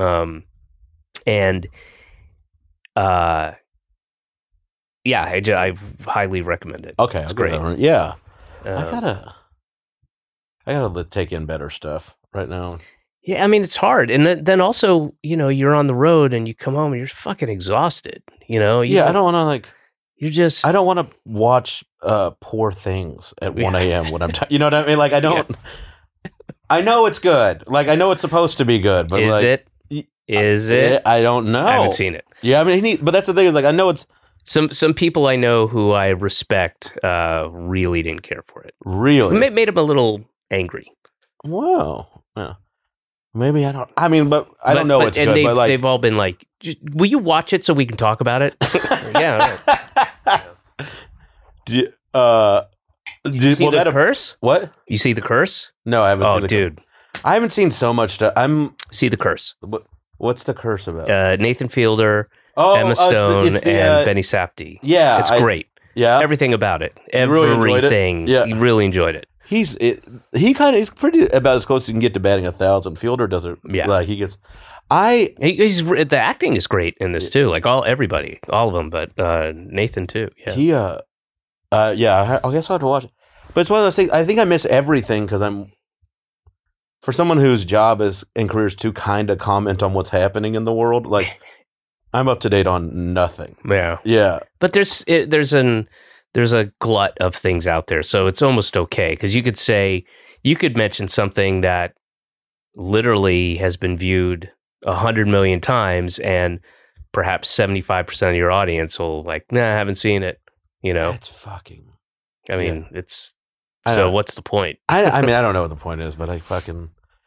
I highly recommend it. Okay. It's great. Yeah. I gotta take in better stuff right now. Yeah, I mean, it's hard. And then also, you're on the road and you come home and you're fucking exhausted, I don't want to I don't want to watch Poor Things at 1 a.m. when I'm you know what I mean? Like, I don't, I know it's good. Like, I know it's supposed to be good, but Is it? I don't know. I haven't seen it. Yeah, I mean, but that's the thing is, like, I know it's, Some people I know who I respect really didn't care for it. Really? It made him a little angry. Wow. Yeah. Maybe I don't. I mean, but I don't know it's good. But they've all been like, will you watch it so we can talk about it? Yeah. Right. You see the Curse? What? You see The Curse? No, I haven't seen The Curse. I haven't seen so much stuff. See The Curse. What's The Curse about? Nathan Fielder, Emma Stone, and Benny Safdie. Yeah. It's great. Yeah. Everything about it. Everything. Yeah. You really enjoyed it. He's pretty about as close as you can get to batting 1,000. Fielder doesn't. Yeah. Like he gets. The acting is great in this too. Like all of them, but Nathan too. Yeah. I guess I'll have to watch it. But it's one of those things. I think I miss everything because for someone whose job and career is to kind of comment on what's happening in the world. Like I'm up to date on nothing. Yeah. Yeah. But there's a glut of things out there, so it's almost okay because you could mention something that literally has been viewed 100 million times, and perhaps 75% of your audience will like, nah, I haven't seen it. It's fucking. I mean, it's so. What's the point? I mean, I don't know what the point is, but I fucking.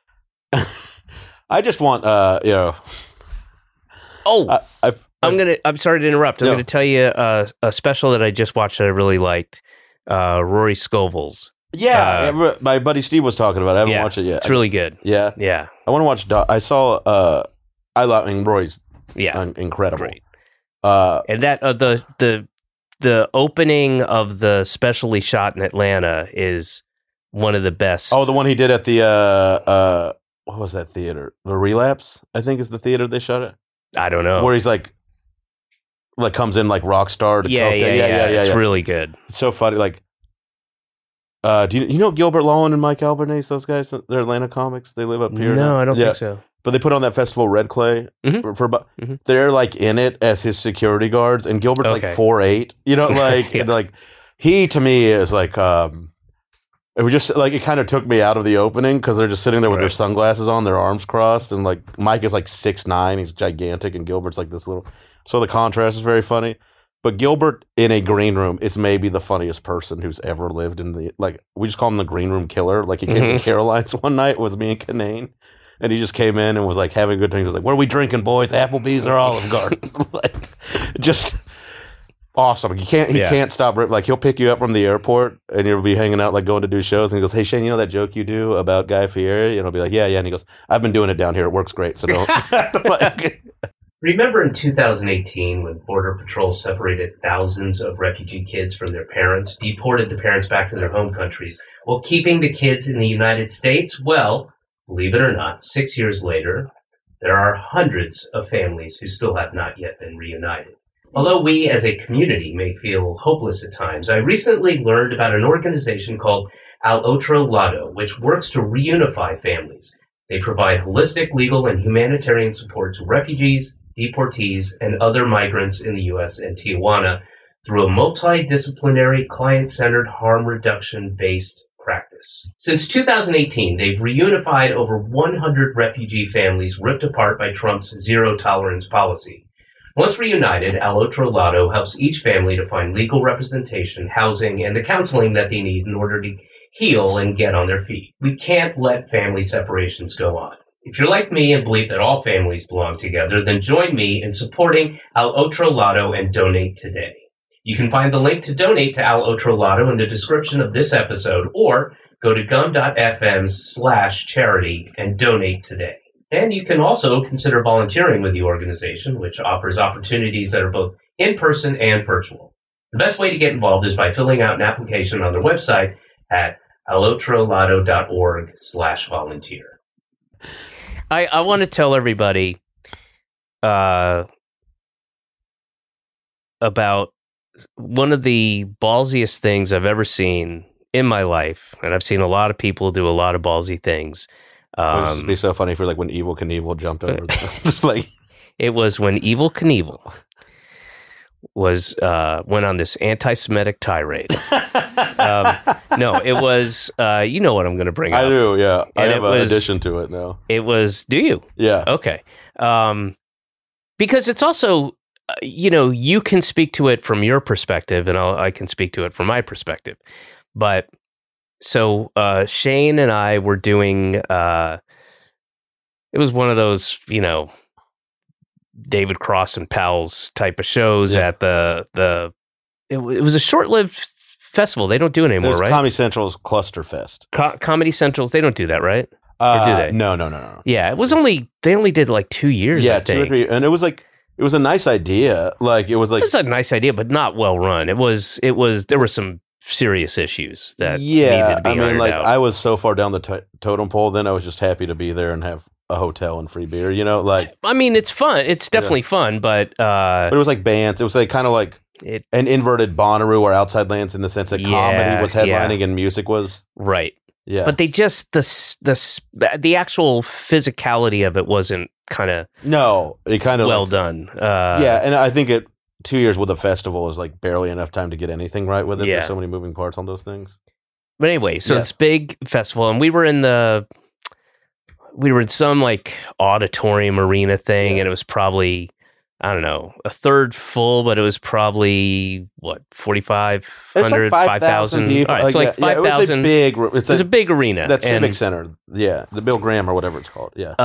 I just want, I'm sorry to interrupt. I'm going to tell you a special that I just watched that I really liked. Rory Scovel's. Yeah, my buddy Steve was talking about it. I haven't watched it yet. It's really good. Yeah. Yeah. I want to watch. I saw. I mean, Rory's incredible. Great. And that the opening of the specially shot in Atlanta is one of the best. Oh, the one he did at the what was that theater? The Relapse, I think, is the theater they shot it. I don't know. Where he's like comes in like rock star. Yeah. It's really good. It's so funny. Like, do you know Gilbert Lawin and Mike Albanese? Those guys, they're Atlanta comics. They live up here. No, I don't think so. But they put on that festival Red Clay they're like in it as his security guards, and Gilbert's like 4'8", and like he to me is like it was just like it kind of took me out of the opening because they're just sitting there with their sunglasses on, their arms crossed, and like Mike is like 6'9", he's gigantic, and Gilbert's like this little. So the contrast is very funny. But Gilbert in a green room is maybe the funniest person who's ever lived in the we just call him the green room killer. Like he came to Caroline's one night with me and Kanane. And he just came in and was like having a good time. He was like, "What are we drinking, boys? Applebee's or Olive Garden?" Like, just awesome. He can't stop. Like he'll pick you up from the airport and you'll be hanging out, like going to do shows. And he goes, "Hey Shane, you know that joke you do about Guy Fieri?" And I'll be like, "Yeah." And he goes, "I've been doing it down here. It works great. So don't." Remember in 2018 when Border Patrol separated thousands of refugee kids from their parents, deported the parents back to their home countries, while keeping the kids in the United States? Well, believe it or not, 6 years later, there are hundreds of families who still have not yet been reunited. Although we as a community may feel hopeless at times, I recently learned about an organization called Al Otro Lado, which works to reunify families. They provide holistic, legal, and humanitarian support to refugees, deportees, and other migrants in the U.S. and Tijuana through a multidisciplinary, client-centered, harm reduction-based practice. Since 2018, they've reunified over 100 refugee families ripped apart by Trump's zero-tolerance policy. Once reunited, Al Otro Lado helps each family to find legal representation, housing, and the counseling that they need in order to heal and get on their feet. We can't let family separations go on. If you're like me and believe that all families belong together, then join me in supporting Al Otro Lotto and donate today. You can find the link to donate to Al Otro Lotto in the description of this episode, or go to gum.fm/charity and donate today. And you can also consider volunteering with the organization, which offers opportunities that are both in-person and virtual. The best way to get involved is by filling out an application on their website at alotrolotto.org/volunteer. I want to tell everybody about one of the ballsiest things I've ever seen in my life, and I've seen a lot of people do a lot of ballsy things. It would just be so funny for like when Evel Knievel jumped over. Like it was when Evel Knievel went on this anti-Semitic tirade. No, it was. You know what I'm going to bring up. I do. Yeah, And I have an addition to it now. It was. Do you? Yeah. Okay. Because it's also, you can speak to it from your perspective, and I can speak to it from my perspective. But so Shane and I were doing. It was one of those, David Cross and Pals type of shows at it was a short-lived festival. They don't do it anymore, right? Comedy Central's Cluster Fest. Comedy Central's, they don't do that, right? Or do they? No. Yeah, it was they only did like 2 years, I think. 2 or 3, and it was a nice idea. It was a nice idea, but not well run. There were some serious issues that needed to be ironed out. I was so far down the totem pole, then I was just happy to be there and have a hotel and free beer, it's fun. It's definitely fun, but it was like bands. It was like kind of like an inverted Bonnaroo or Outside Lands in the sense that comedy was headlining and music was right. Yeah, but they just the actual physicality of it wasn't well done. And I think 2 years with a festival is like barely enough time to get anything right with it. Yeah. There's so many moving parts on those things. But anyway, so this big festival, and we were in some like auditorium arena thing, and it was probably, I don't know, a third full, but it was probably 4,500, 5,000 people. All right, so 5,000. It was a big arena. That Civic Center, the Bill Graham or whatever it's called. Yeah,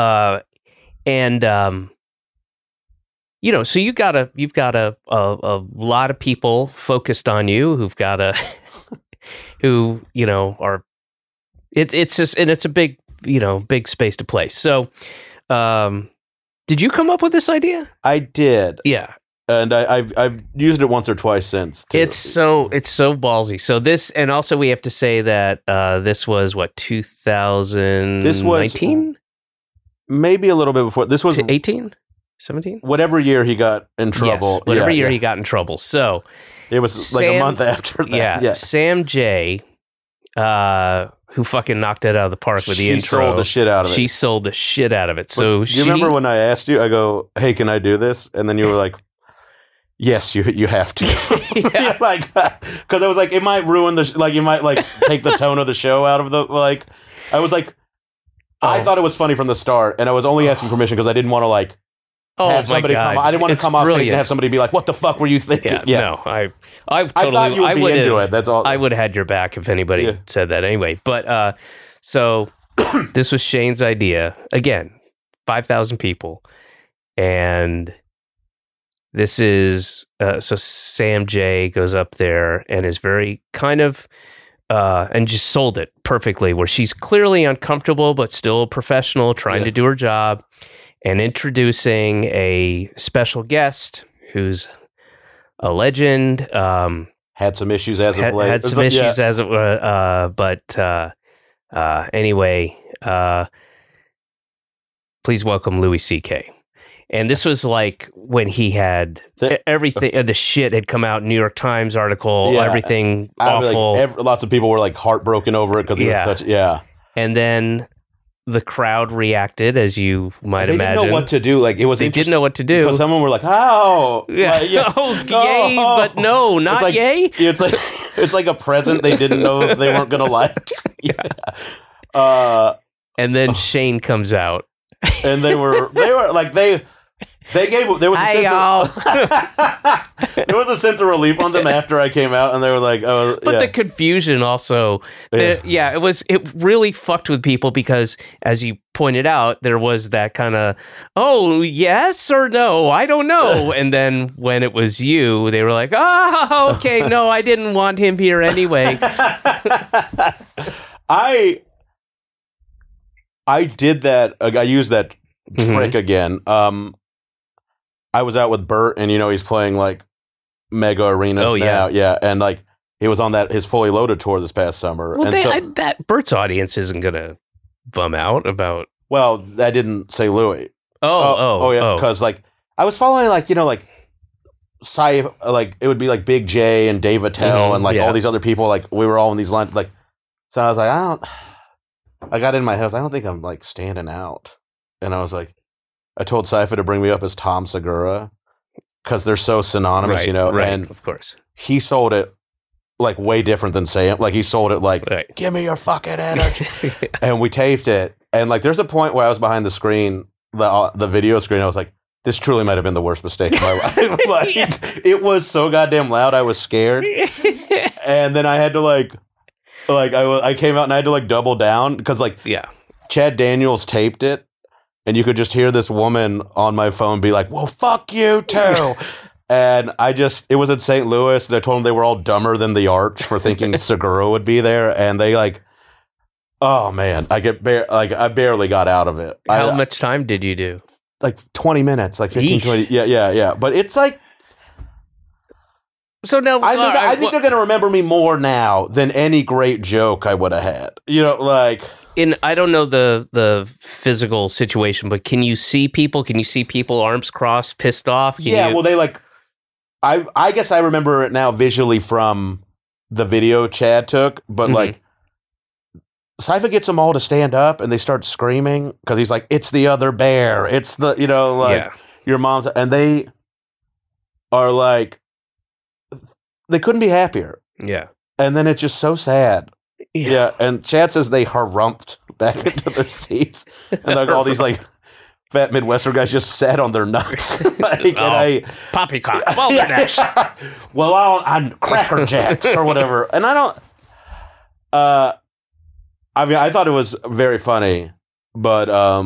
so you've got a lot of people focused on you who've got who are. It's just, and it's a big space to play. So, did you come up with this idea? I did. Yeah. And I've used it once or twice since, too. It's so ballsy. So this, and also we have to say that this was 2019? This was maybe a little bit before. This was 18? 17? Whatever year he got in trouble. Yes, whatever year he got in trouble. So it was like a month after that. Yeah. Sam J, who fucking knocked it out of the park with the intro. She sold the shit out of it. She sold the shit out of it. So you remember when I asked you, I go, hey, can I do this? And then you were like, yes, you have to. Yeah. Because I was like, it might ruin you might take the tone of the show out of I was like, I thought it was funny from the start, and I was only asking permission because I didn't want to have somebody come. I didn't want to come off stage and have somebody be like, "What the fuck were you thinking?" Yeah. No, I totally. thought you would be into it. That's all. I would have had your back if anybody said that anyway. But so this was Shane's idea again. 5,000 people, and this is so Sam J goes up there and is very kind of and just sold it perfectly. Where she's clearly uncomfortable but still professional, trying to do her job. And introducing a special guest who's a legend. Had some issues as of late. Had some issues as of but anyway, please welcome Louis C.K. And this was like when he had everything, the shit had come out, New York Times article, everything awful. Lots of people were heartbroken over it because he was such, And then the crowd reacted, as you might imagine. They didn't know what to do. They didn't know what to do. Because someone were like, "How?" Yeah. Yay, but no, not yay. It's like a present they didn't know they weren't going to like. And then Shane comes out, and they were There was a Hi, sense y'all. there was a sense of relief on them after I came out, and they were like, "Oh." But the confusion also, it really fucked with people because, as you pointed out, there was that kind of, oh, yes or no, I don't know. And then when it was you, they were like, oh, okay, no, I didn't want him here anyway. I did that. I used that trick again. I was out with Bert, and he's playing like mega arenas now. Yeah, and like he was on his Fully Loaded tour this past summer. Well, and that Bert's audience isn't gonna bum out about. Well, I didn't say Louis. Oh, yeah, because like I was following like like it would be like Big J and Dave Attell and like all these other people. Like we were all in these lines. Like so, I was like, I got in my head. I don't think I'm like standing out, and I was like. I told Cypher to bring me up as Tom Segura because they're so synonymous, right, and of course. He sold it like way different than Sam. Like he sold it like, give me your fucking energy. And we taped it. And like, there's a point where I was behind the screen, the video screen. I was like, this truly might have been the worst mistake of my life. Like it was so goddamn loud. I was scared. And then I had to I came out and I had to like double down because Chad Daniels taped it. And you could just hear this woman on my phone be like, well, fuck you too. And it was in St. Louis. And I told them they were all dumber than the Arch for thinking Segura would be there. And they oh man, I barely got out of it. How much time did you do? Like 20 minutes, like 15, 20. Yeah. But it's like. So now I think they're going to remember me more now than any great joke I would have had. I don't know the physical situation, but can you see people? Can you see people arms crossed, pissed off? Well, they I guess I remember it now visually from the video Chad took, but Cypher gets them all to stand up and they start screaming because he's like, it's the other bear. It's the, your mom's, and they are like, they couldn't be happier. Yeah. And then it's just so sad. Yeah, and Chad says they harumped back into their seats, and like all these like fat Midwestern guys just sat on their nuts. Poppycock, balderdash. Well, on Cracker Jacks or whatever, and I don't. I mean, I thought it was very funny, but I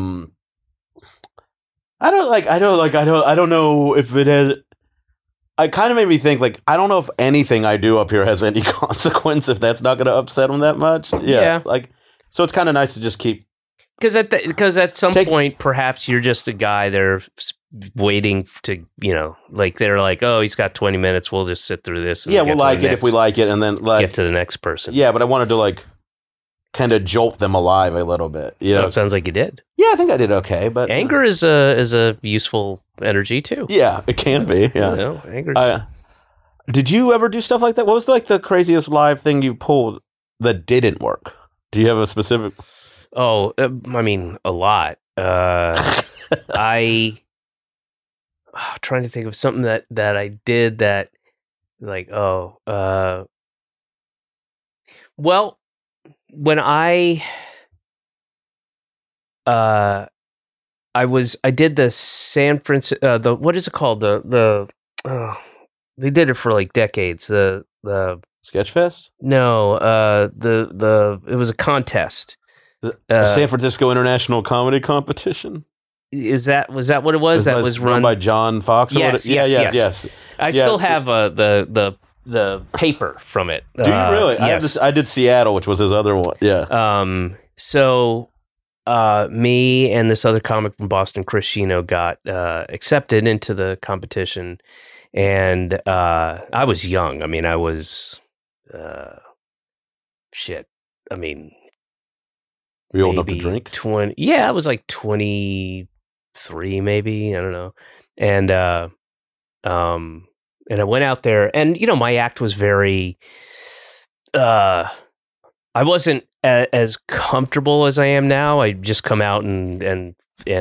don't know if it had. It kind of made me think, like, I don't know if anything I do up here has any consequence if that's not going to upset them that much. Yeah. Like, so it's kind of nice to just keep. Because at some point, perhaps you're just a guy they're waiting to, like, they're like, oh, he's got 20 minutes. We'll just sit through this. And we'll like it if we like it. And then, like, get to the next person. Yeah, but I wanted to, like, kind of jolt them alive a little bit. It sounds like you did. Yeah, I think I did okay. But anger is a useful energy too. Yeah, it can be. Yeah, anger's. Did you ever do stuff like that? What was like the craziest live thing you pulled that didn't work? Do you have a specific? Oh, I mean, a lot. I'm trying to think of something that I did that, like, well, when I did the San Francisco, what is it called? They did it for like decades. The Sketchfest? No, it was a contest. The San Francisco International Comedy Competition. Was that what it was? That was run by John Fox. Yes. I still have the paper from it. Do you really? Yes. I did Seattle, which was his other one. Yeah. So me and this other comic from Boston, Chris Shino, got accepted into the competition, and I was young. I mean, I was shit. I mean, were you old enough to drink? 20. Yeah, I was like 23, maybe. I don't know. And I went out there, and my act was very. I wasn't as comfortable as I am now. I just come out and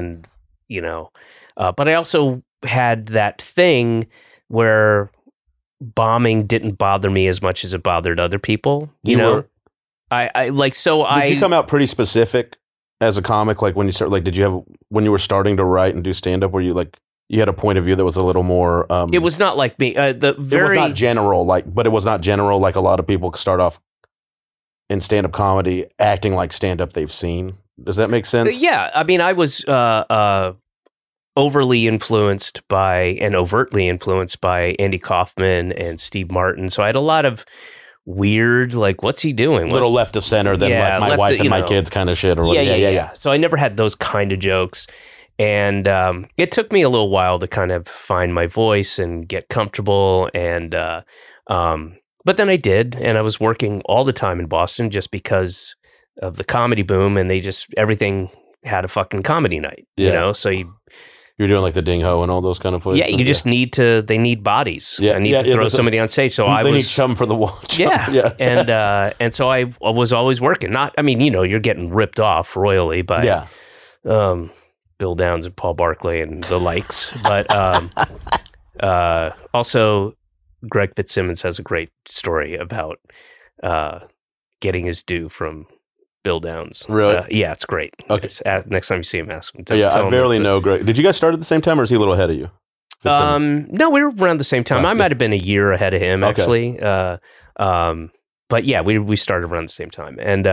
but I also had that thing where bombing didn't bother me as much as it bothered other people. You know, I like so. Did you come out pretty specific as a comic? Like when you start, like, did you have when you were starting to write and do stand up, where you you had a point of view that was a little more. It was not like me. It was not general, but it was not general like a lot of people start off in stand-up comedy acting like stand-up they've seen. Does that make sense? Yeah, I mean, I was overtly influenced by and overtly influenced by Andy Kaufman and Steve Martin. So I had a lot of weird, like, what's he doing? A little left of center than like my wife and my kids kind of shit. Or yeah. So I never had those kind of jokes. And it took me a little while to kind of find my voice and get comfortable. And but then I did. And I was working all the time in Boston just because of the comedy boom. And everything had a fucking comedy night, you know? So you're doing like the Ding Ho and all those kind of places. Yeah, you just they need bodies. Yeah, I need to throw somebody on stage. So they need chum for the watch. Yeah. And so I was always working. You're getting ripped off royally by Bill Downs and Paul Barkley and the likes. But also Greg Fitzsimmons has a great story about getting his due from Bill Downs. Really? Yeah, it's great. Okay. Next time you see him, ask him. I barely know Greg. Did you guys start at the same time, or is he a little ahead of you? No, we were around the same time. I might have been a year ahead of him, actually. But yeah, we started around the same time. And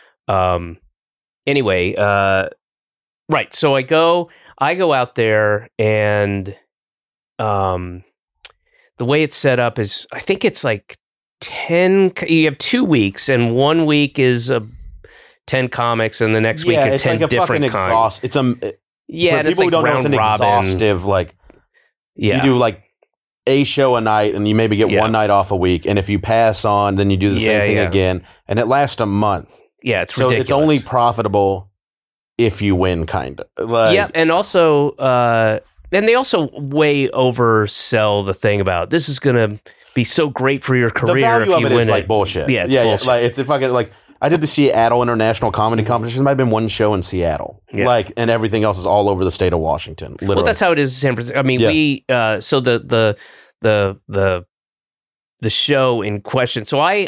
anyway, right. So I go out there, and the way it's set up is, I think it's like 10. You have 2 weeks, and 1 week is 10 comics, and the next week is 10 like different comics. It's for people who don't know, it's an exhaustive, like, you do like a show a night, and you maybe get one night off a week, and if you pass on, then you do the same thing again, and it lasts a month. Yeah, it's ridiculous. It's only profitable if you win, kind of. And also, and they also way oversell the thing about this is going to be so great for your career. The value if of you it win is like bullshit. Yeah, it's bullshit. Like it's fucking like. I did the Seattle International Comedy Competition. There might have been one show in Seattle, and everything else is all over the state of Washington. Literally. Well, that's how it is in San Francisco. I mean, we so the show in question. So I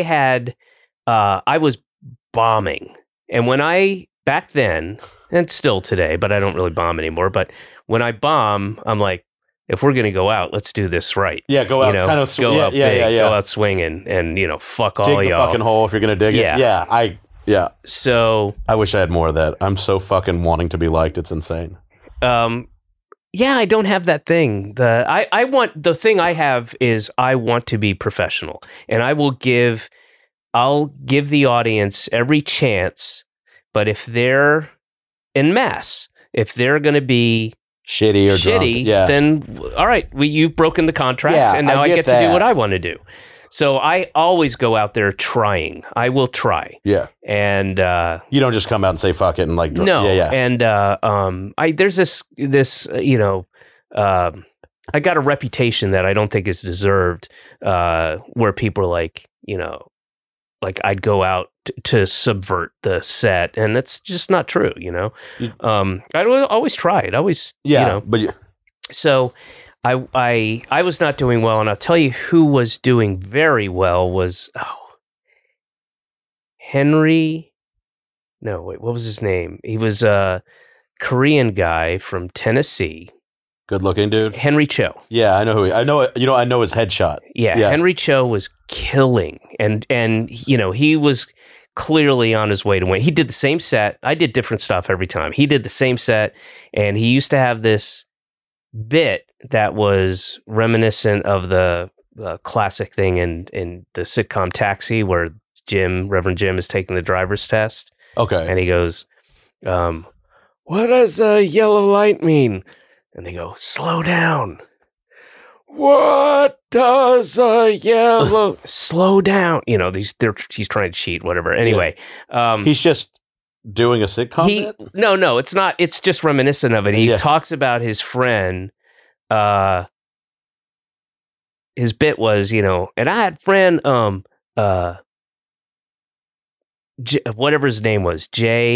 was bombing, and when back then, and still today, but I don't really bomb anymore. But when I bomb, I'm like, if we're going to go out, let's do this right. Yeah, go out, kind of go out big, go out swinging, and fuck all y'all. Dig the fucking hole if you're going to dig it. Yeah. So I wish I had more of that. I'm so fucking wanting to be liked. It's insane. I don't have that thing. The thing I have is I want to be professional, and I'll give the audience every chance. But if they're en masse, if they're going to be shitty or drunk, then all right, you've broken the contract, and now I get to do what I want to do. So I always go out there trying. I will try. Yeah. And you don't just come out and say fuck it and like no. Yeah. And there's this I got a reputation that I don't think is deserved, where people are like, like I'd go out to subvert the set, and that's just not true, I always try it. So I was not doing well, and I'll tell you who was doing very well was Henry. No, wait, what was his name? He was a Korean guy from Tennessee. Good looking dude. Henry Cho. Yeah, I know who he. I know his headshot. Yeah, Henry Cho was killing, and he was clearly on his way to win. He did the same set. I did different stuff every time. He did the same set, and he used to have this bit that was reminiscent of the classic thing in the sitcom Taxi, where Reverend Jim is taking the driver's test. Okay, and he goes, "What does a yellow light mean?" And they go, "Slow down." What does a yellow slow down? He's trying to cheat, whatever. Anyway, he's just doing a sitcom bit? No, it's not. It's just reminiscent of it. He talks about his friend. His bit was, and I had a friend, whatever his name was,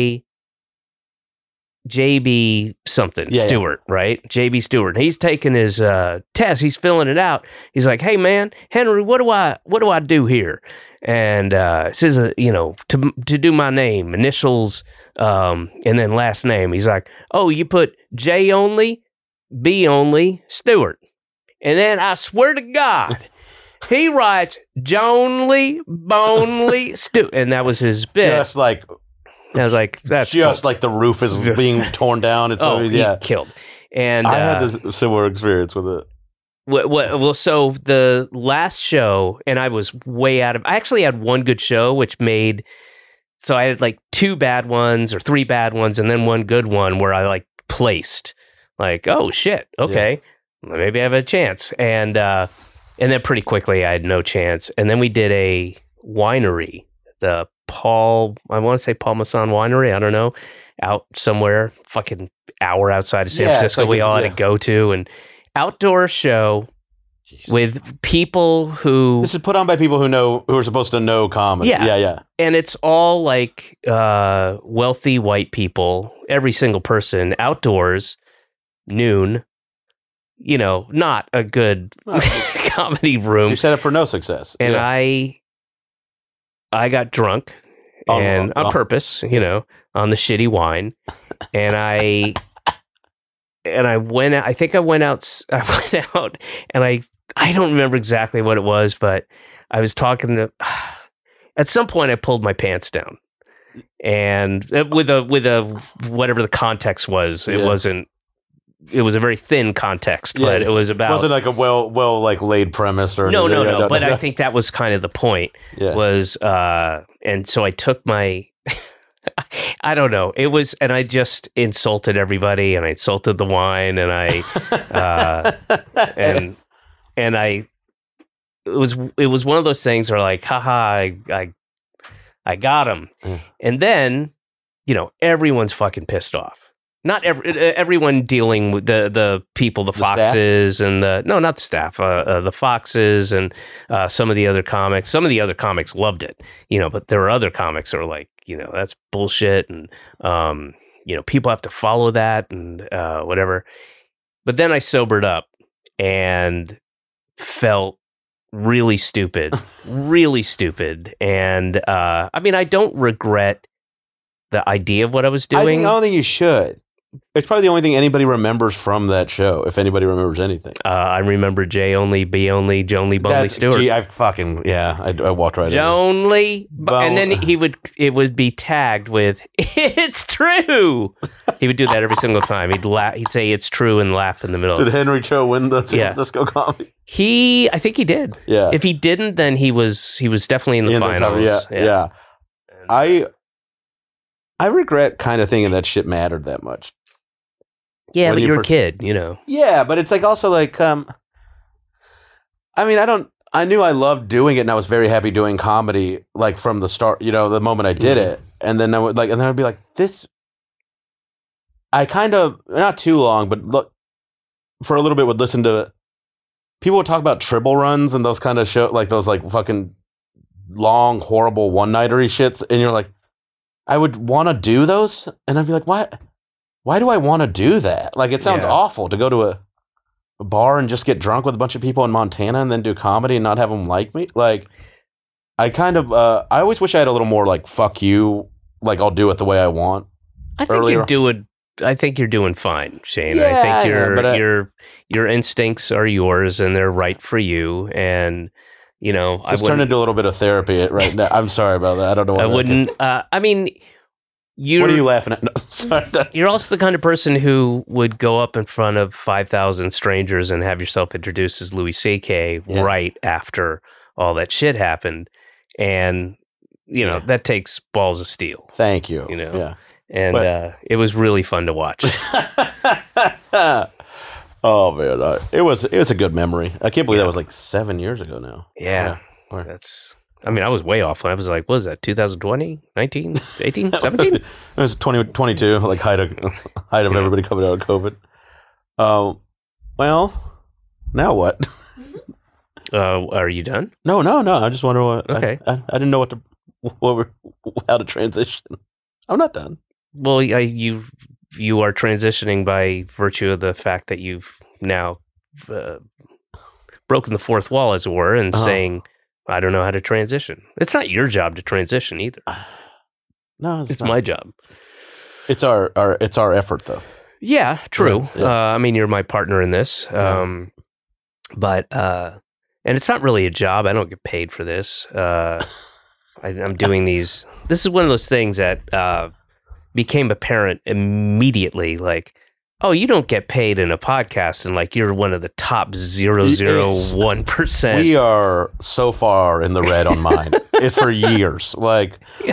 JB something, Stewart, right? JB Stewart. He's taking his test. He's filling it out. He's like, "Hey man, Henry, what do I do here?" And it says, to do my name, initials, and then last name. He's like, "Oh, you put J only?" B only Stewart. And then I swear to God, he writes Jonely Bonely Stewart. And that was his bit. Just like I was like, that's just cool. like the roof is Just- being torn down. It's he killed. And I had this similar experience with it. well, so the last show, and I was way out of. I actually had one good show, which made. So I had like 2 bad ones or 3 bad ones, and then one good one where I like placed. Like, oh shit, okay, maybe I have a chance. And then pretty quickly I had no chance. And then we did a winery, the I want to say Paul Masson Winery. I don't know, out somewhere, fucking hour outside of San Francisco. like we all had to go to an outdoor show with people who. This is put on by people who are supposed to know comedy. Yeah. Yeah. And it's all like wealthy white people, every single person outdoors, noon, not a good comedy room. You set up for no success. And I got drunk and on purpose, on the shitty wine. And I went out, I think I went out and I don't remember exactly what it was, but I was talking to, at some point I pulled my pants down, and with a whatever the context was, it wasn't. It was a very thin context, but it was about. It wasn't like a well like laid premise or no. But I think that was kind of the point. Yeah. Was and so I took my. I don't know. It was, and I just insulted everybody, and I insulted the wine, and it was one of those things where like, haha, I got him. And then, everyone's fucking pissed off. Not everyone dealing with the people, the Foxes staff? And not the staff, the Foxes and some of the other comics. Some of the other comics loved it, but there were other comics that were like, that's bullshit. And, people have to follow that and whatever. But then I sobered up and felt really stupid. And I don't regret the idea of what I was doing. I don't think you should. It's probably the only thing anybody remembers from that show, if anybody remembers anything. I remember J only, B only, Jonely Bonely Stewart. Gee, I walked right in. Jonely, and then it would be tagged with "It's true." He would do that every single time. He'd say "It's true" and laugh in the middle. Did Henry Cho win the San Francisco comedy? I think he did. Yeah. If he didn't, then he was definitely in the finals. Yeah. I regret kind of thinking that shit mattered that much. Yeah, but you're a kid, Yeah, but it's like also like, I knew I loved doing it, and I was very happy doing comedy, like from the start, the moment I did it, and then I'd be like, this. I kind of not too long, but look, for a little bit would listen to people would talk about Tribble runs and those kind of show, like those like fucking long, horrible one-nightery shits, and you're like, I would want to do those, and I'd be like, what? Why do I want to do that? Like, it sounds awful to go to a bar and just get drunk with a bunch of people in Montana and then do comedy and not have them like me. Like, I kind of, I always wish I had a little more like, fuck you, like I'll do it the way I want. I think you're doing fine, Shane. Yeah, I think your instincts are yours and they're right for you. And, it's turned into a little bit of therapy right now. I'm sorry about that. I don't know why. I wouldn't, what are you laughing at? No, sorry. You're also the kind of person who would go up in front of 5,000 strangers and have yourself introduced as Louis C.K. right after all that shit happened. And, that takes balls of steel. Thank you. Yeah. And it was really fun to watch. Oh, man. It was a good memory. I can't believe that was like 7 years ago now. Yeah. I was way off. I was like, what is that, 2020, 19, 18, 17? It was 2022, like height of everybody coming out of COVID. Well, now what? Are you done? No. I just wonder what. Okay. I didn't know how to transition. I'm not done. Well, you are transitioning by virtue of the fact that you've now broken the fourth wall, as it were, and saying, I don't know how to transition. It's not your job to transition either. No, it's my job. It's our effort, though. Yeah, true. Yeah. I mean, you're my partner in this. But and it's not really a job. I don't get paid for this. I'm doing these. This is one of those things that became apparent immediately. Like, oh, you don't get paid in a podcast, and like you're one of the top 0.001%. We are so far in the red on mine. It's for years. Like,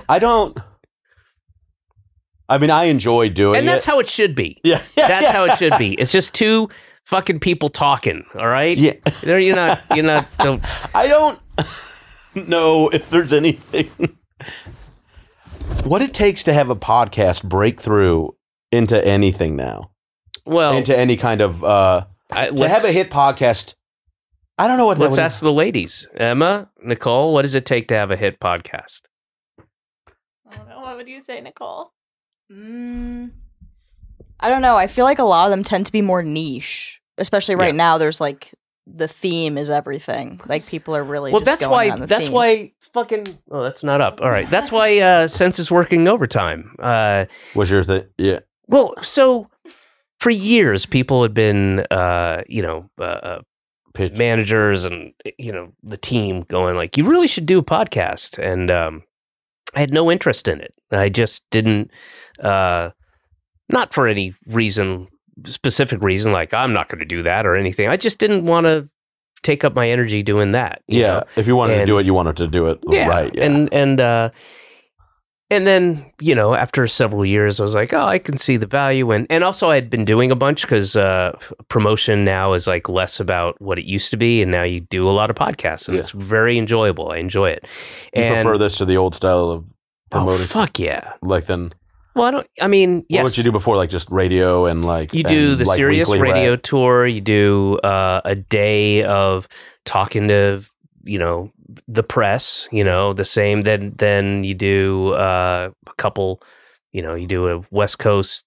I mean, I enjoy doing it. And that's how it should be. Yeah. That's how it should be. It's just two fucking people talking, all right? Yeah. You're not I don't know if there's anything. What it takes to have a podcast break through into anything now. Well, into any kind of to have a hit podcast. I don't know what. Let's ask the ladies. Emma, Nicole, what does it take to have a hit podcast? I don't know. What would you say, Nicole? I don't know. I feel like a lot of them tend to be more niche, especially right now. There's like the theme is everything. Like people are really that's why fucking. Oh, that's not up. All right, that's why Sense is working overtime. Was your thing? Yeah. Well, so for years, people had been, managers and the team going like, you really should do a podcast, and I had no interest in it. I just didn't. Not for any specific reason, like I'm not going to do that or anything. I just didn't want to take up my energy doing that. You know? If you wanted to do it, you wanted to do it right. Yeah. And then, after several years, I was like, oh, I can see the value. And also I had been doing a bunch because promotion now is like less about what it used to be. And now you do a lot of podcasts and it's very enjoyable. I enjoy it. You prefer this to the old style of promoting? Oh, fuck yeah. Like then... Well, yes. What would you do before, like just radio and like... You do the like Sirius radio rap? tour. You do a day of talking to, the press, the same. Then you do a couple, you do a West Coast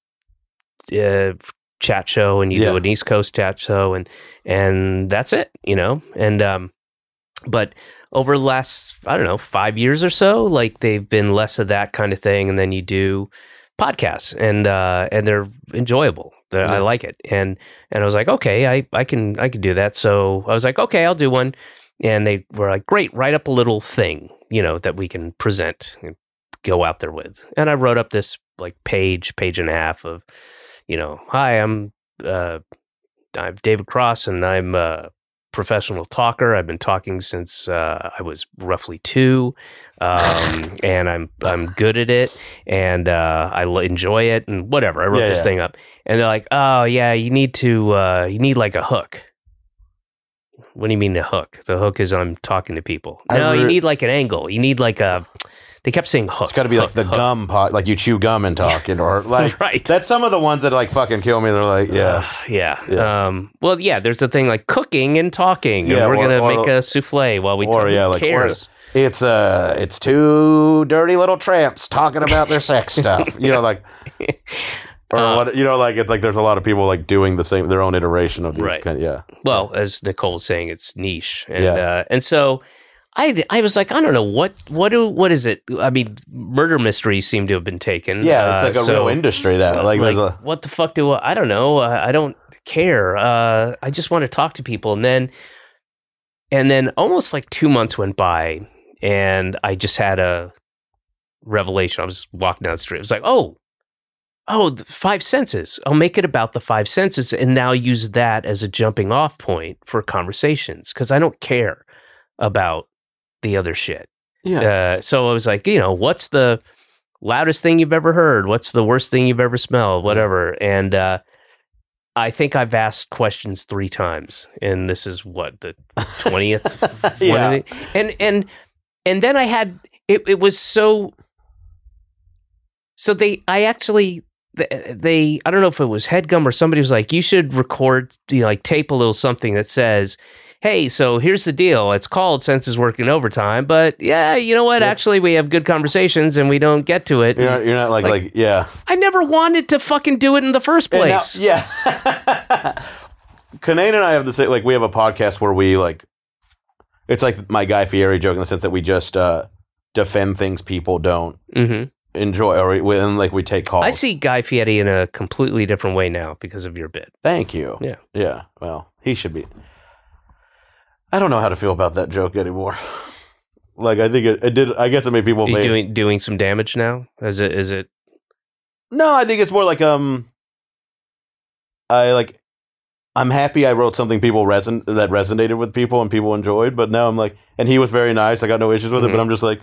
chat show and you do an East Coast chat show and that's it, And but over the last, 5 years or so, like they've been less of that kind of thing. And then you do podcasts and they're enjoyable. I like it. And I was like, okay, I can do that. So I was like, okay, I'll do one. And they were like, great, write up a little thing, that we can present and go out there with. And I wrote up this like page and a half of, hi, I'm David Cross and I'm a professional talker. I've been talking since I was roughly 2, and I'm good at it, and I enjoy it, and whatever. I wrote this thing up, and they're like, "Oh yeah, you need like a hook." What do you mean the hook? The hook is I'm talking to people. No, you need like an angle. You need like a. They kept saying hook. It's got to be like the gum pot, like you chew gum and talking, or like right. That's some of the ones that like fucking kill me. They're like, yeah. Well, yeah. There's the thing like cooking and talking. And we're gonna make a souffle while we talk. Who cares? It's two dirty little tramps talking about their sex stuff. Like. Or what like it's like there's a lot of people like doing their own iteration of these kind of, Well, as Nicole was saying, it's niche. And and so I was like, I don't know what is it? I mean, murder mysteries seem to have been taken. Yeah, it's like a real industry that like what the fuck I don't know. I don't care. I just want to talk to people. And then almost like 2 months went by and I just had a revelation. I was walking down the street. I was like, oh, the 5 senses. I'll make it about the 5 senses and now use that as a jumping off point for conversations because I don't care about the other shit. Yeah. So I was like, what's the loudest thing you've ever heard? What's the worst thing you've ever smelled? Whatever. And I think I've asked questions 3 times, and this is what the 20th one. And then I had it was so. So they I don't know if it was HeadGum or somebody was like, you should record, like tape a little something that says, hey, so here's the deal. It's called Senses Working Overtime, but yeah, you know what? Actually, we have good conversations and we don't get to it. You're not like I never wanted to fucking do it in the first place. Now, Kanane and I have the same, like we have a podcast where we like, it's like my Guy Fieri joke in the sense that we just defend things people don't. Mm-hmm. enjoy, or we take calls. I see Guy Fieri in a completely different way now because of your bit. Thank you. Yeah. Yeah. Well, he should be. I don't know how to feel about that joke anymore. Like, I think it did. I guess it made people. Are you doing some damage now? Is it? No, I think it's more like I'm happy I wrote something that resonated with people and people enjoyed. But now I'm like, and he was very nice. I got no issues with it. But I'm just like,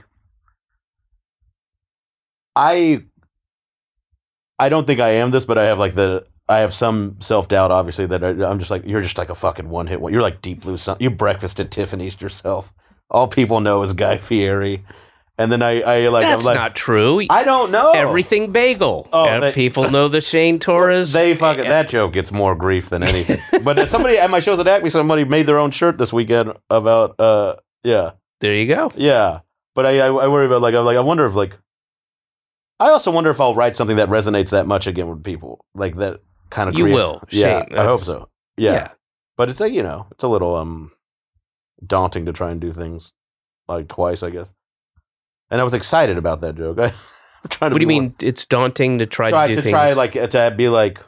I don't think I am this, but I have some self-doubt, obviously, that I'm just like, you're just like a fucking one-hit one. You're like Deep Blue Sun. You breakfast at Tiffany's yourself. All people know is Guy Fieri. And then That's I'm like, not true. I don't know. Everything bagel. Oh, people know the Shane Torres. That joke gets more grief than anything. But somebody at my shows at Acme, somebody made their own shirt this weekend about, yeah. There you go. Yeah. But I worry about, I wonder if, I also wonder if I'll write something that resonates that much again with people. Like, that kind of You will, Yeah, Shane. I hope so. Yeah. But it's it's a little daunting to try and do things twice, I guess. And I was excited about that joke. I'm trying to. What do you mean? It's daunting to try to do things? To be like.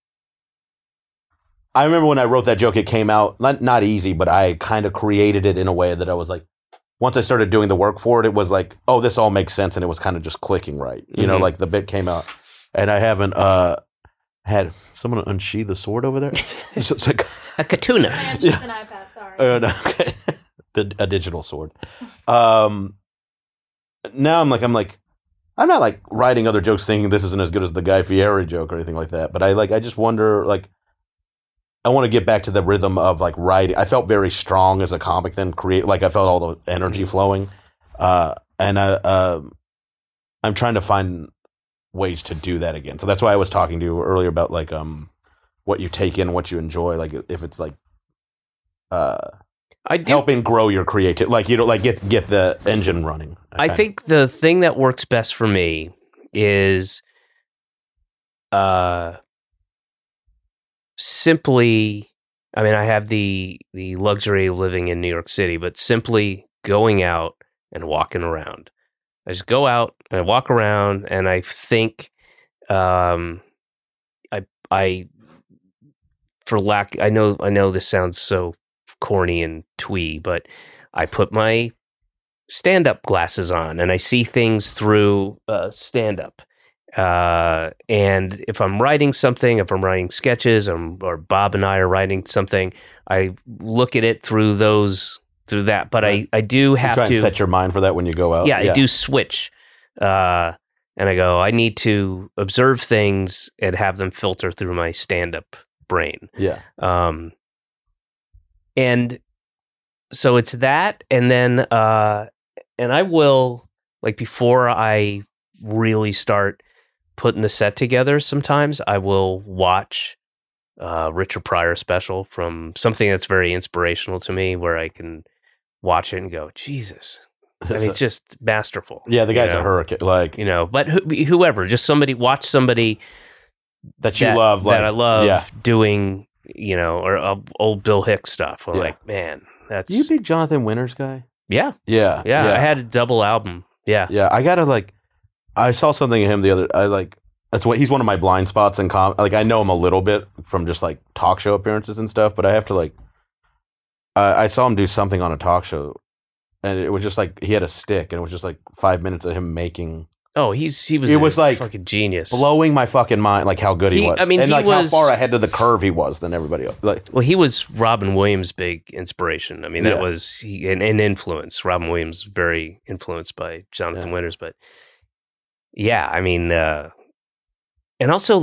I remember when I wrote that joke, it came out not easy, but I kind of created it in a way that I was like, once I started doing the work for it, it was like, oh, this all makes sense, and it was kind of just clicking right. You know, like the bit came out, and I haven't had someone unsheath the sword over there. It's like a katuna. I unsheathed an iPad. Sorry. No, okay. A digital sword. Now I'm not like writing other jokes thinking this isn't as good as the Guy Fieri joke or anything like that. But I just wonder, I want to get back to the rhythm of writing. I felt very strong as a comic then, I felt all the energy flowing. And I'm trying to find ways to do that again. So that's why I was talking to you earlier about what you take in, what you enjoy, if it's helping grow your creativity, get the engine running. I think the thing that works best for me is simply, I mean, I have the luxury of living in New York City, but simply going out and walking around. I just go out and I walk around and I think, I know this sounds so corny and twee, but I put my stand-up glasses on and I see things through stand-up. And if I'm writing something, if I'm writing sketches, or Bob and I are writing something, I look at it through that. But I do have to set your mind for that when you go out. Yeah, I do switch. And I go, I need to observe things and have them filter through my stand-up brain. Yeah. And so it's that, and then and I will, before I really start putting the set together, sometimes I will watch Richard Pryor special from something that's very inspirational to me, where I can watch it and go, Jesus. I mean, it's just masterful. Yeah, the guy's a hurricane. But whoever, just watch somebody that you love, that I love doing, or old Bill Hicks stuff. I'm man, that's... You a big Jonathan Winters guy? Yeah. Yeah. I had a double album. Yeah. Yeah, I gotta I saw something in him the other. That's what he's one of my blind spots in I know him a little bit from just talk show appearances and stuff, but I have to I saw him do something on a talk show, and it was just he had a stick, and it was just 5 minutes of him making. Oh, he was fucking genius, blowing my fucking mind, how good he was. I mean, and he was, how far ahead of the curve he was than everybody else. Well, he was Robin Williams' big inspiration. I mean, that was an influence. Robin Williams very influenced by Jonathan Winters, but yeah, I mean, and also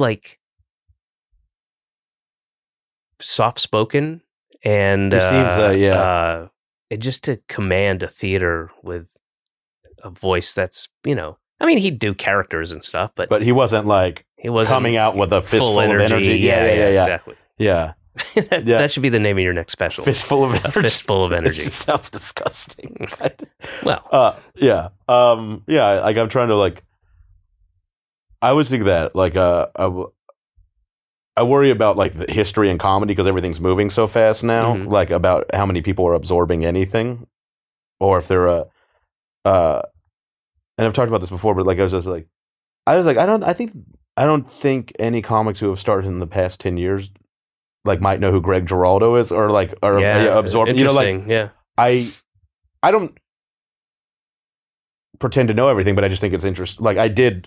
soft spoken, and he seems, and just to command a theater with a voice that's I mean, he'd do characters and stuff, but he wasn't coming out with a fistful of energy. Yeah, exactly. Yeah. That should be the name of your next special. Fistful of energy. A fistful of energy. It just sounds disgusting. Well, yeah. I'm trying to I always think that I worry about the history and comedy because everything's moving so fast now. Mm-hmm. About how many people are absorbing anything, or if they're and I've talked about this before, but I was just I was like, I don't think any comics who have started in the past 10 years like might know who Greg Giraldo is or absorb. Interesting. I don't pretend to know everything, but I just think it's interesting. Like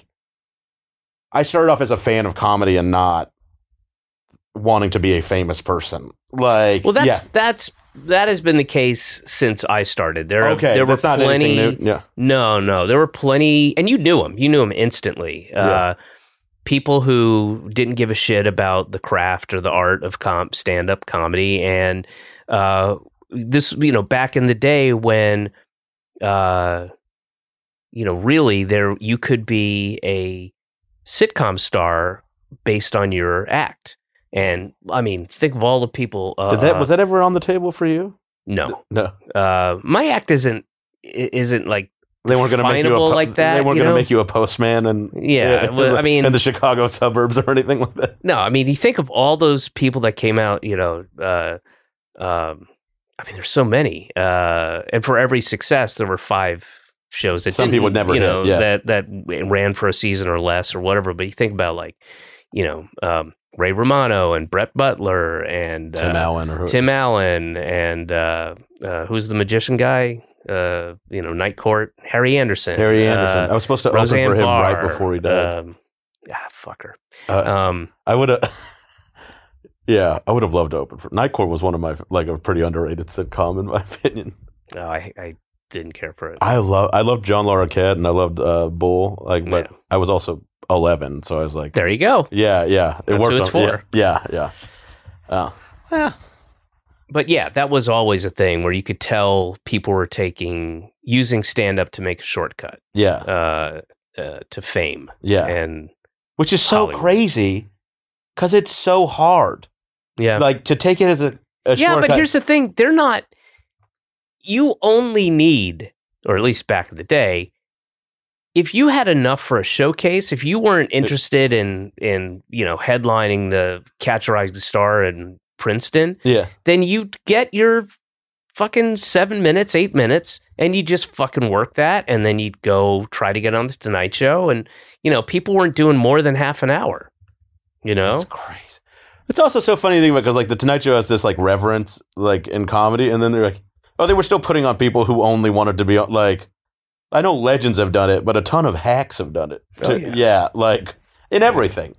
I started off as a fan of comedy and not wanting to be a famous person. Like, well, that has been the case since I started. There were plenty. New. Yeah. No, there were plenty, and you knew them instantly. People who didn't give a shit about the craft or the art of stand-up comedy, and this, back in the day when, really there you could be a sitcom star based on your act. And I mean, think of all the people. Was that ever on the table for you? No. No. My act isn't like they weren't going to make you like that. They weren't going to make you a postman and well, I mean, in the Chicago suburbs or anything like that. No, I mean, you think of all those people that came out. I mean, there's so many, and for every success, there were 5 shows that some people would never hit, that ran for a season or less or whatever. But you think about like, Ray Romano and Brett Butler and Tim Allen and who's the magician guy? Night Court, Harry Anderson. I was supposed to Roseanne open for him Barr, right before he died. Fucker. I would have. Yeah, I would have loved to open for Night Court. Was one of my a pretty underrated sitcom in my opinion. No, I didn't care for it. I loved John Larroquette and I loved Bull. But I was also 11, so I was like, there you go. Yeah. It That's worked. Who it's for. Yeah. But yeah, that was always a thing where you could tell people were using stand-up to make a shortcut. Yeah. To fame. Yeah. And which is so crazy because it's so hard. Yeah. Like to take it as a shortcut. But here's the thing. You only need, or at least back in the day, if you had enough for a showcase, if you weren't interested in headlining the Catch a Rising Star in Princeton, then you'd get your fucking 7 minutes, 8 minutes, and you just fucking work that, and then you'd go try to get on the Tonight Show, and people weren't doing more than half an hour. That's crazy. It's also so funny to think about because like the Tonight Show has this like reverence like in comedy, and then they're like, oh, they were still putting on people who only wanted to be on like. I know legends have done it, but a ton of hacks have done it. Like in everything.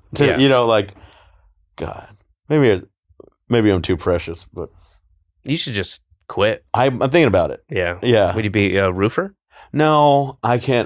God, maybe I'm too precious, but you should just quit. I'm thinking about it. Yeah. Would you be a roofer? No, I can't.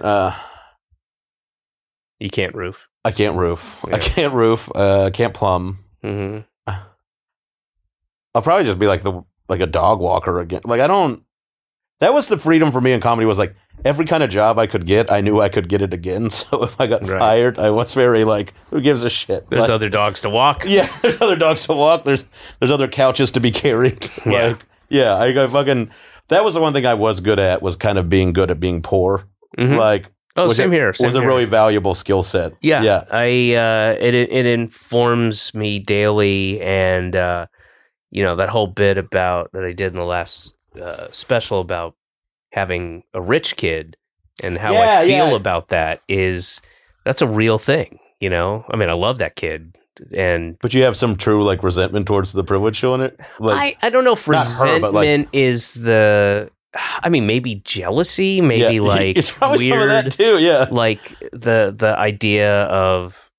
You can't roof. I can't roof. Yeah. I can't roof. I can't plumb. Mm-hmm. I'll probably just be like a dog walker again. Like I don't. That was the freedom for me in comedy. Was like every kind of job I could get, I knew I could get it again. So if I got fired, I was very like, who gives a shit? There's other dogs to walk. Yeah, there's other dogs to walk. There's other couches to be carried. I got fucking. That was the one thing I was good at. Was kind of being good at being poor. Mm-hmm. Like. Same here. Was a really valuable skill set. Yeah. It informs me daily, and that whole bit about that I did in the last special about having a rich kid and how I feel about that that's a real thing. I mean, I love that kid, but you have some true like resentment towards the privilege showing it. Like, I don't know if resentment is the. I mean, maybe jealousy, maybe like it's probably weird, some of that too. Yeah, like the idea of,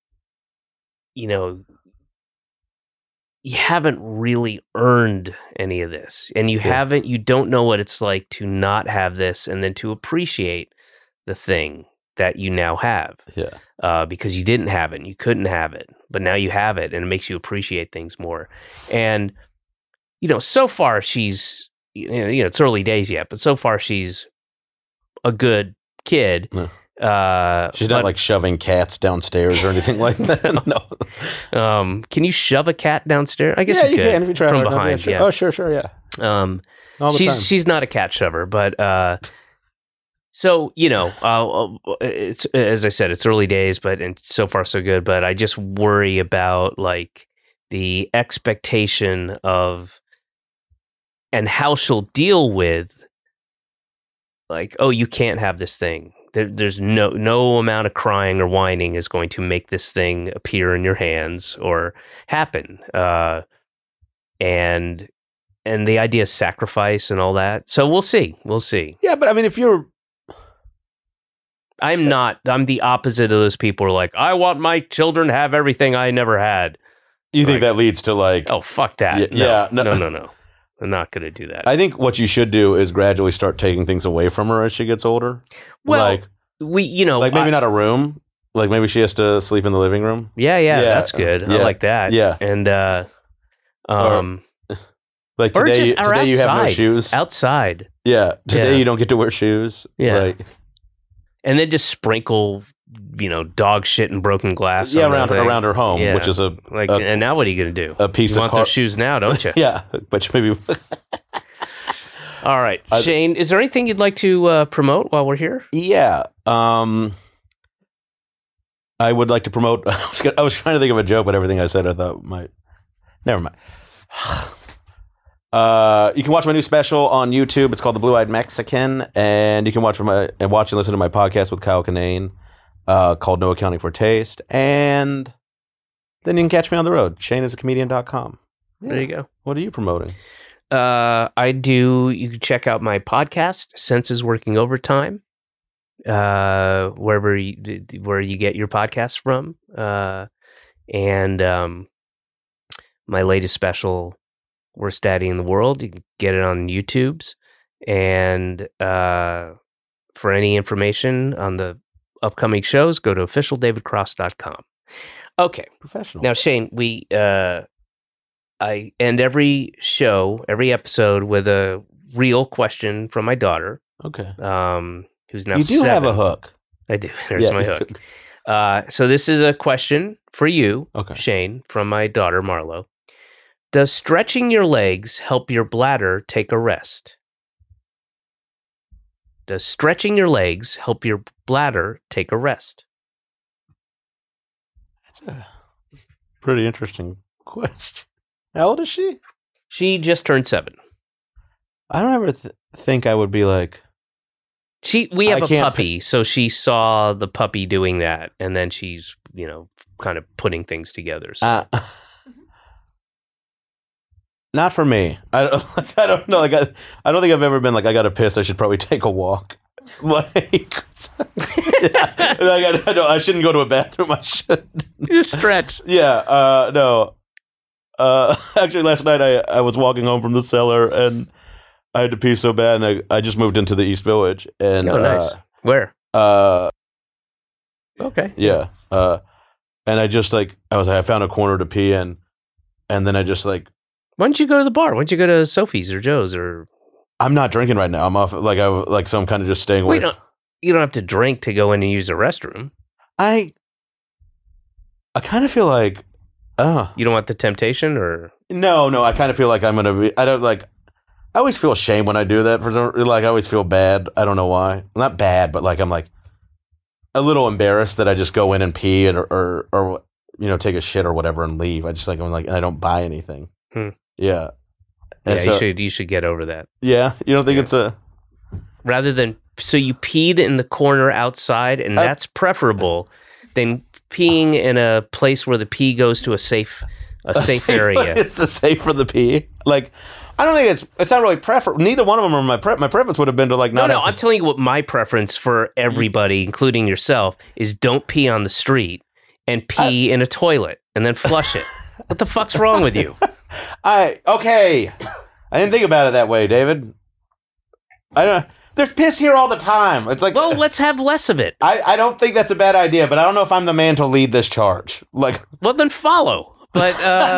you haven't really earned any of this, and you don't know what it's like to not have this, and then to appreciate the thing that you now have. Yeah, because you didn't have it, and you couldn't have it, but now you have it, and it makes you appreciate things more. And so far she's. It's early days yet, but so far she's a good kid. She's not like shoving cats downstairs or anything like that. No. Can you shove a cat downstairs? I guess you could can if you try from hard behind. Enough, Oh, sure, yeah. She's not a cat shover, but so it's as I said, it's early days, and so far so good. But I just worry about like the expectation of. And how she'll deal with, like, oh, you can't have this thing There's no amount of crying or whining is going to make this thing appear in your hands or happen. And the idea of sacrifice and all that. So we'll see. Yeah, but I mean, if you're... I'm the opposite of those people who are like, I want my children to have everything I never had. You think that leads to like... Oh, fuck that. Yeah. No. I'm not going to do that. I think what you should do is gradually start taking things away from her as she gets older. Well, like maybe not a room. Like maybe she has to sleep in the living room. Yeah, that's good. I like that. Yeah. And, like today you have no shoes. Outside. Yeah. Today you don't get to wear shoes. Yeah. And then just sprinkle, dog shit and broken glass. Yeah, around her home, which is and now what are you going to do? A piece you want those shoes now, don't you? Yeah, but maybe. All right, Shane. Is there anything you'd like to promote while we're here? Yeah, I would like to promote. I was trying to think of a joke, but everything I said I thought might. Never mind. You can watch my new special on YouTube. It's called The Blue-Eyed Mexican, and you can watch and listen to my podcast with Kyle Kinane, called No Accounting for Taste, and then you can catch me on the road. ShaneIsAComedian.com. Yeah. There you go. What are you promoting? You can check out my podcast, Senses Working Overtime, where you get your podcasts from, and my latest special, Worst Daddy in the World. You can get it on YouTube's. And for any information on the upcoming shows, go to officialdavidcross.com. Okay. Professional. Now, Shane, I end every episode with a real question from my daughter. Okay. Who's now 7. You do have a hook. I do. There's my hook. So this is a question for you, Shane, from my daughter, Marlo. Does stretching your legs help your bladder take a rest? Does stretching your legs help your bladder take a rest? That's a pretty interesting question. How old is she? She just turned 7. I don't ever think I would be like... We have a puppy, so she saw the puppy doing that, and then she's, kind of putting things together. So. Not for me. I don't know. Like I don't think I've ever been like, I got to piss. I should probably take a walk. Like, I shouldn't go to a bathroom. I should just stretch. Yeah. No. Actually, last night I was walking home from the cellar and I had to pee so bad, and I just moved into the East Village. And nice. Where? Okay. Yeah. And I just I found a corner to pee in, and then I just Why don't you go to the bar? Why don't you go to Sophie's or Joe's or? I'm not drinking right now. I'm off. So I'm kind of just staying away. You don't have to drink to go in and use the restroom. I kind of feel like, you don't want the temptation, or no. I kind of feel like I'm gonna be. I don't like. I always feel shame when I do that. I always feel bad. I don't know why. Not bad, but I'm a little embarrassed that I just go in and pee or take a shit or whatever and leave. I just I don't buy anything. Yeah. And you should get over that. Yeah? You don't think it's a... Rather than... So you peed in the corner outside, and that's preferable than peeing in a place where the pee goes to a safe area. It's a safe for the pee? I don't think it's not really preferable. Neither one of them are my preference would have been to not... No, I'm telling you what my preference for everybody, including yourself, is don't pee on the street and pee in a toilet and then flush it. What the fuck's wrong with you? Okay. I didn't think about it that way, David. I don't. There's piss here all the time. It's well, let's have less of it. I don't think that's a bad idea, but I don't know if I'm the man to lead this charge. Well, then follow, but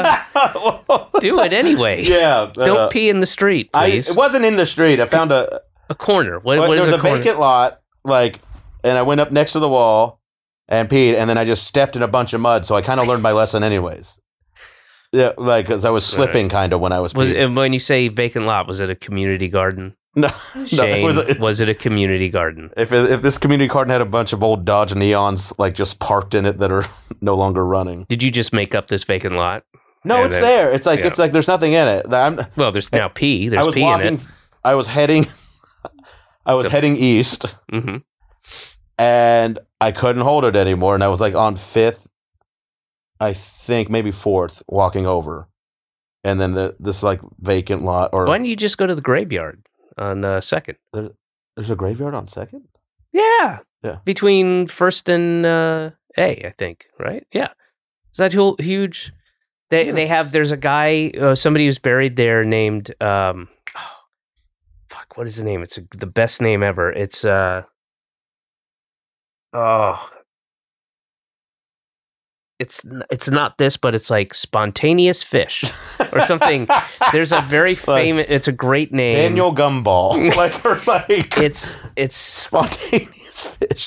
do it anyway. Yeah. Don't pee in the street, please. It wasn't in the street. I found a corner. What is there's a corner? Vacant lot, and I went up next to the wall and peed, and then I just stepped in a bunch of mud, so I kind of learned my lesson anyways. Yeah, because I was slipping kind of when I was peeing. When you say vacant lot, was it a community garden? No, Shane, was it a community garden? If this community garden had a bunch of old Dodge Neons just parked in it that are no longer running. Did you just make up this vacant lot? No, it's there. It's it's there's nothing in it. Well, there's now pee. There's pee in it. I was heading east. Mm-hmm. and I couldn't hold it anymore. And I was like on 5th, I think maybe 4th, walking over. And then this like vacant lot. Or why don't you just go to the graveyard on 2nd? There's a graveyard on 2nd? Yeah. Yeah. Between 1st and A, I think, right? Yeah. Is that huge? They have, there's a guy, somebody who's buried there named, what is the name? It's the best name ever. It's, it's not this, but it's like Spontaneous Fish or something. There's a very famous, it's a great name. Daniel Gumball. It's Spontaneous Fish.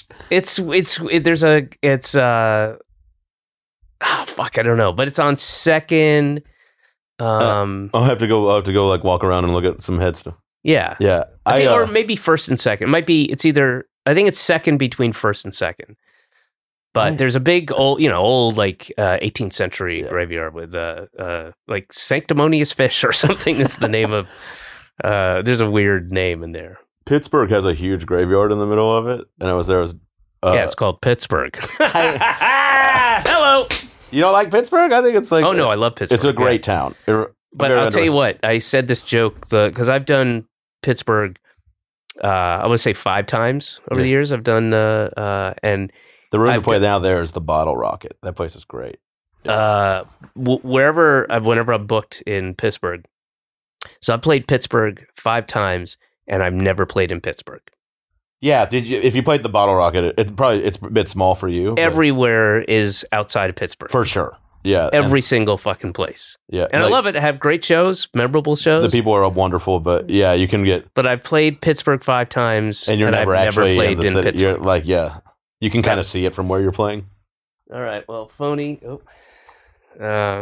I don't know, but it's on 2nd. I'll have to go like walk around and look at some headstones. Yeah. Yeah. Or maybe 1st and 2nd. It might be, it's either, I think it's 2nd between 1st and 2nd. But there's a big old 18th century graveyard with like Sanctimonious Fish or something is the name of, there's a weird name in there. Pittsburgh has a huge graveyard in the middle of it. And I was there. It's called Pittsburgh. Hello. You don't like Pittsburgh? I think it's like... Oh, no, I love Pittsburgh. It's a great town. But I'll tell you what, I said this joke, because I've done Pittsburgh, I would say 5 times over the years. I've done, and... The room to play now there is the Bottle Rocket. That place is great. Whenever I've booked in Pittsburgh, so I've played Pittsburgh 5 times, and I've never played in Pittsburgh. Yeah, if you played the Bottle Rocket, it's a bit small for you. Everywhere is outside of Pittsburgh. For sure. Yeah. Every single fucking place. Yeah. And I love it. I have great shows, memorable shows. The people are wonderful, but yeah, you can get... But I've played Pittsburgh 5 times, and I've never played in Pittsburgh. You're like, you can kind of see it from where you're playing. All right. Well, phony. Hang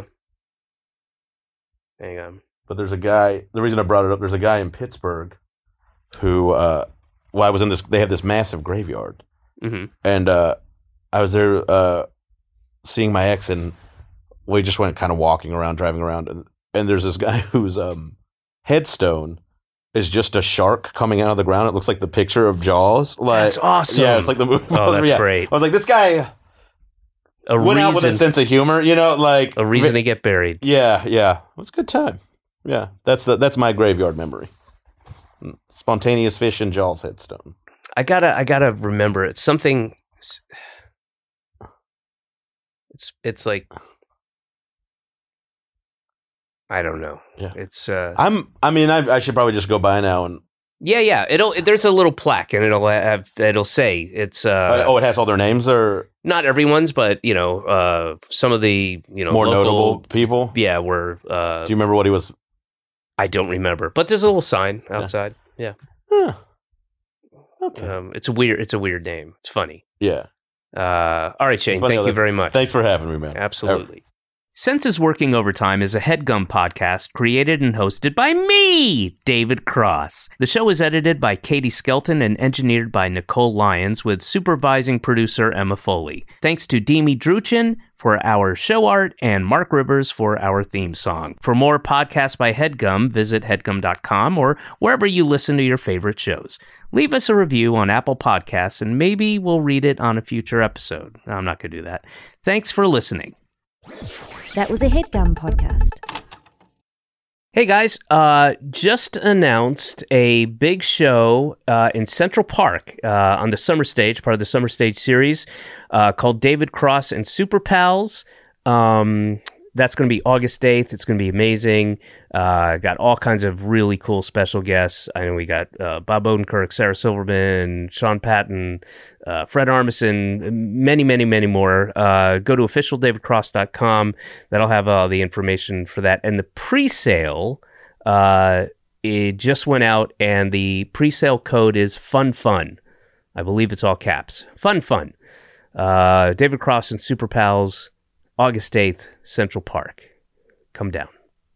on. But there's a guy, the reason I brought it up, there's a guy in Pittsburgh who... I was in this. They have this massive graveyard, and I was there seeing my ex, and we just went kind of walking around, driving around, and there's this guy whose headstone is just a shark coming out of the ground. It looks like the picture of Jaws. That's awesome. Yeah, it's like the movie. Oh, that's great. I was like, this guy went out with a sense of humor, like a reason to get buried. Yeah. It was a good time. Yeah, that's my graveyard memory. Spontaneous Fish and Jaws headstone. I gotta remember it's something. It's like I don't know. Yeah, it's. I should probably just go by now and. Yeah. There's a little plaque and it'll say it's. It has all their names, or not everyone's, but some of the more local, notable people. Yeah, were. Do you remember what he was? I don't remember, but there's a little sign outside. Yeah. Huh. Okay. It's a weird name. It's funny. Yeah. All right, Shane. Thank you very much. Thanks for having me, man. Absolutely. Senses Working Overtime is a HeadGum podcast created and hosted by me, David Cross. The show is edited by Katie Skelton and engineered by Nicole Lyons with supervising producer Emma Foley. Thanks to Demi Druchin for our show art and Mark Rivers for our theme song. For more podcasts by HeadGum, visit headgum.com or wherever you listen to your favorite shows. Leave us a review on Apple Podcasts and maybe we'll read it on a future episode. No, I'm not going to do that. Thanks for listening. That was a HeadGum podcast. Hey guys, just announced a big show in Central Park on the Summer Stage, part of the Summer Stage series, called David Cross and Super Pals. That's going to be August 8th. It's going to be amazing. Got all kinds of really cool special guests. I know we got Bob Odenkirk, Sarah Silverman, Sean Patton, Fred Armisen, many, many, many more. Go to officialdavidcross.com. That'll have all the information for that. And the pre-sale, it just went out, and the pre-sale code is FUN. I believe it's all caps. FUN. David Cross and Super Pals, August 8th, Central Park. Come down.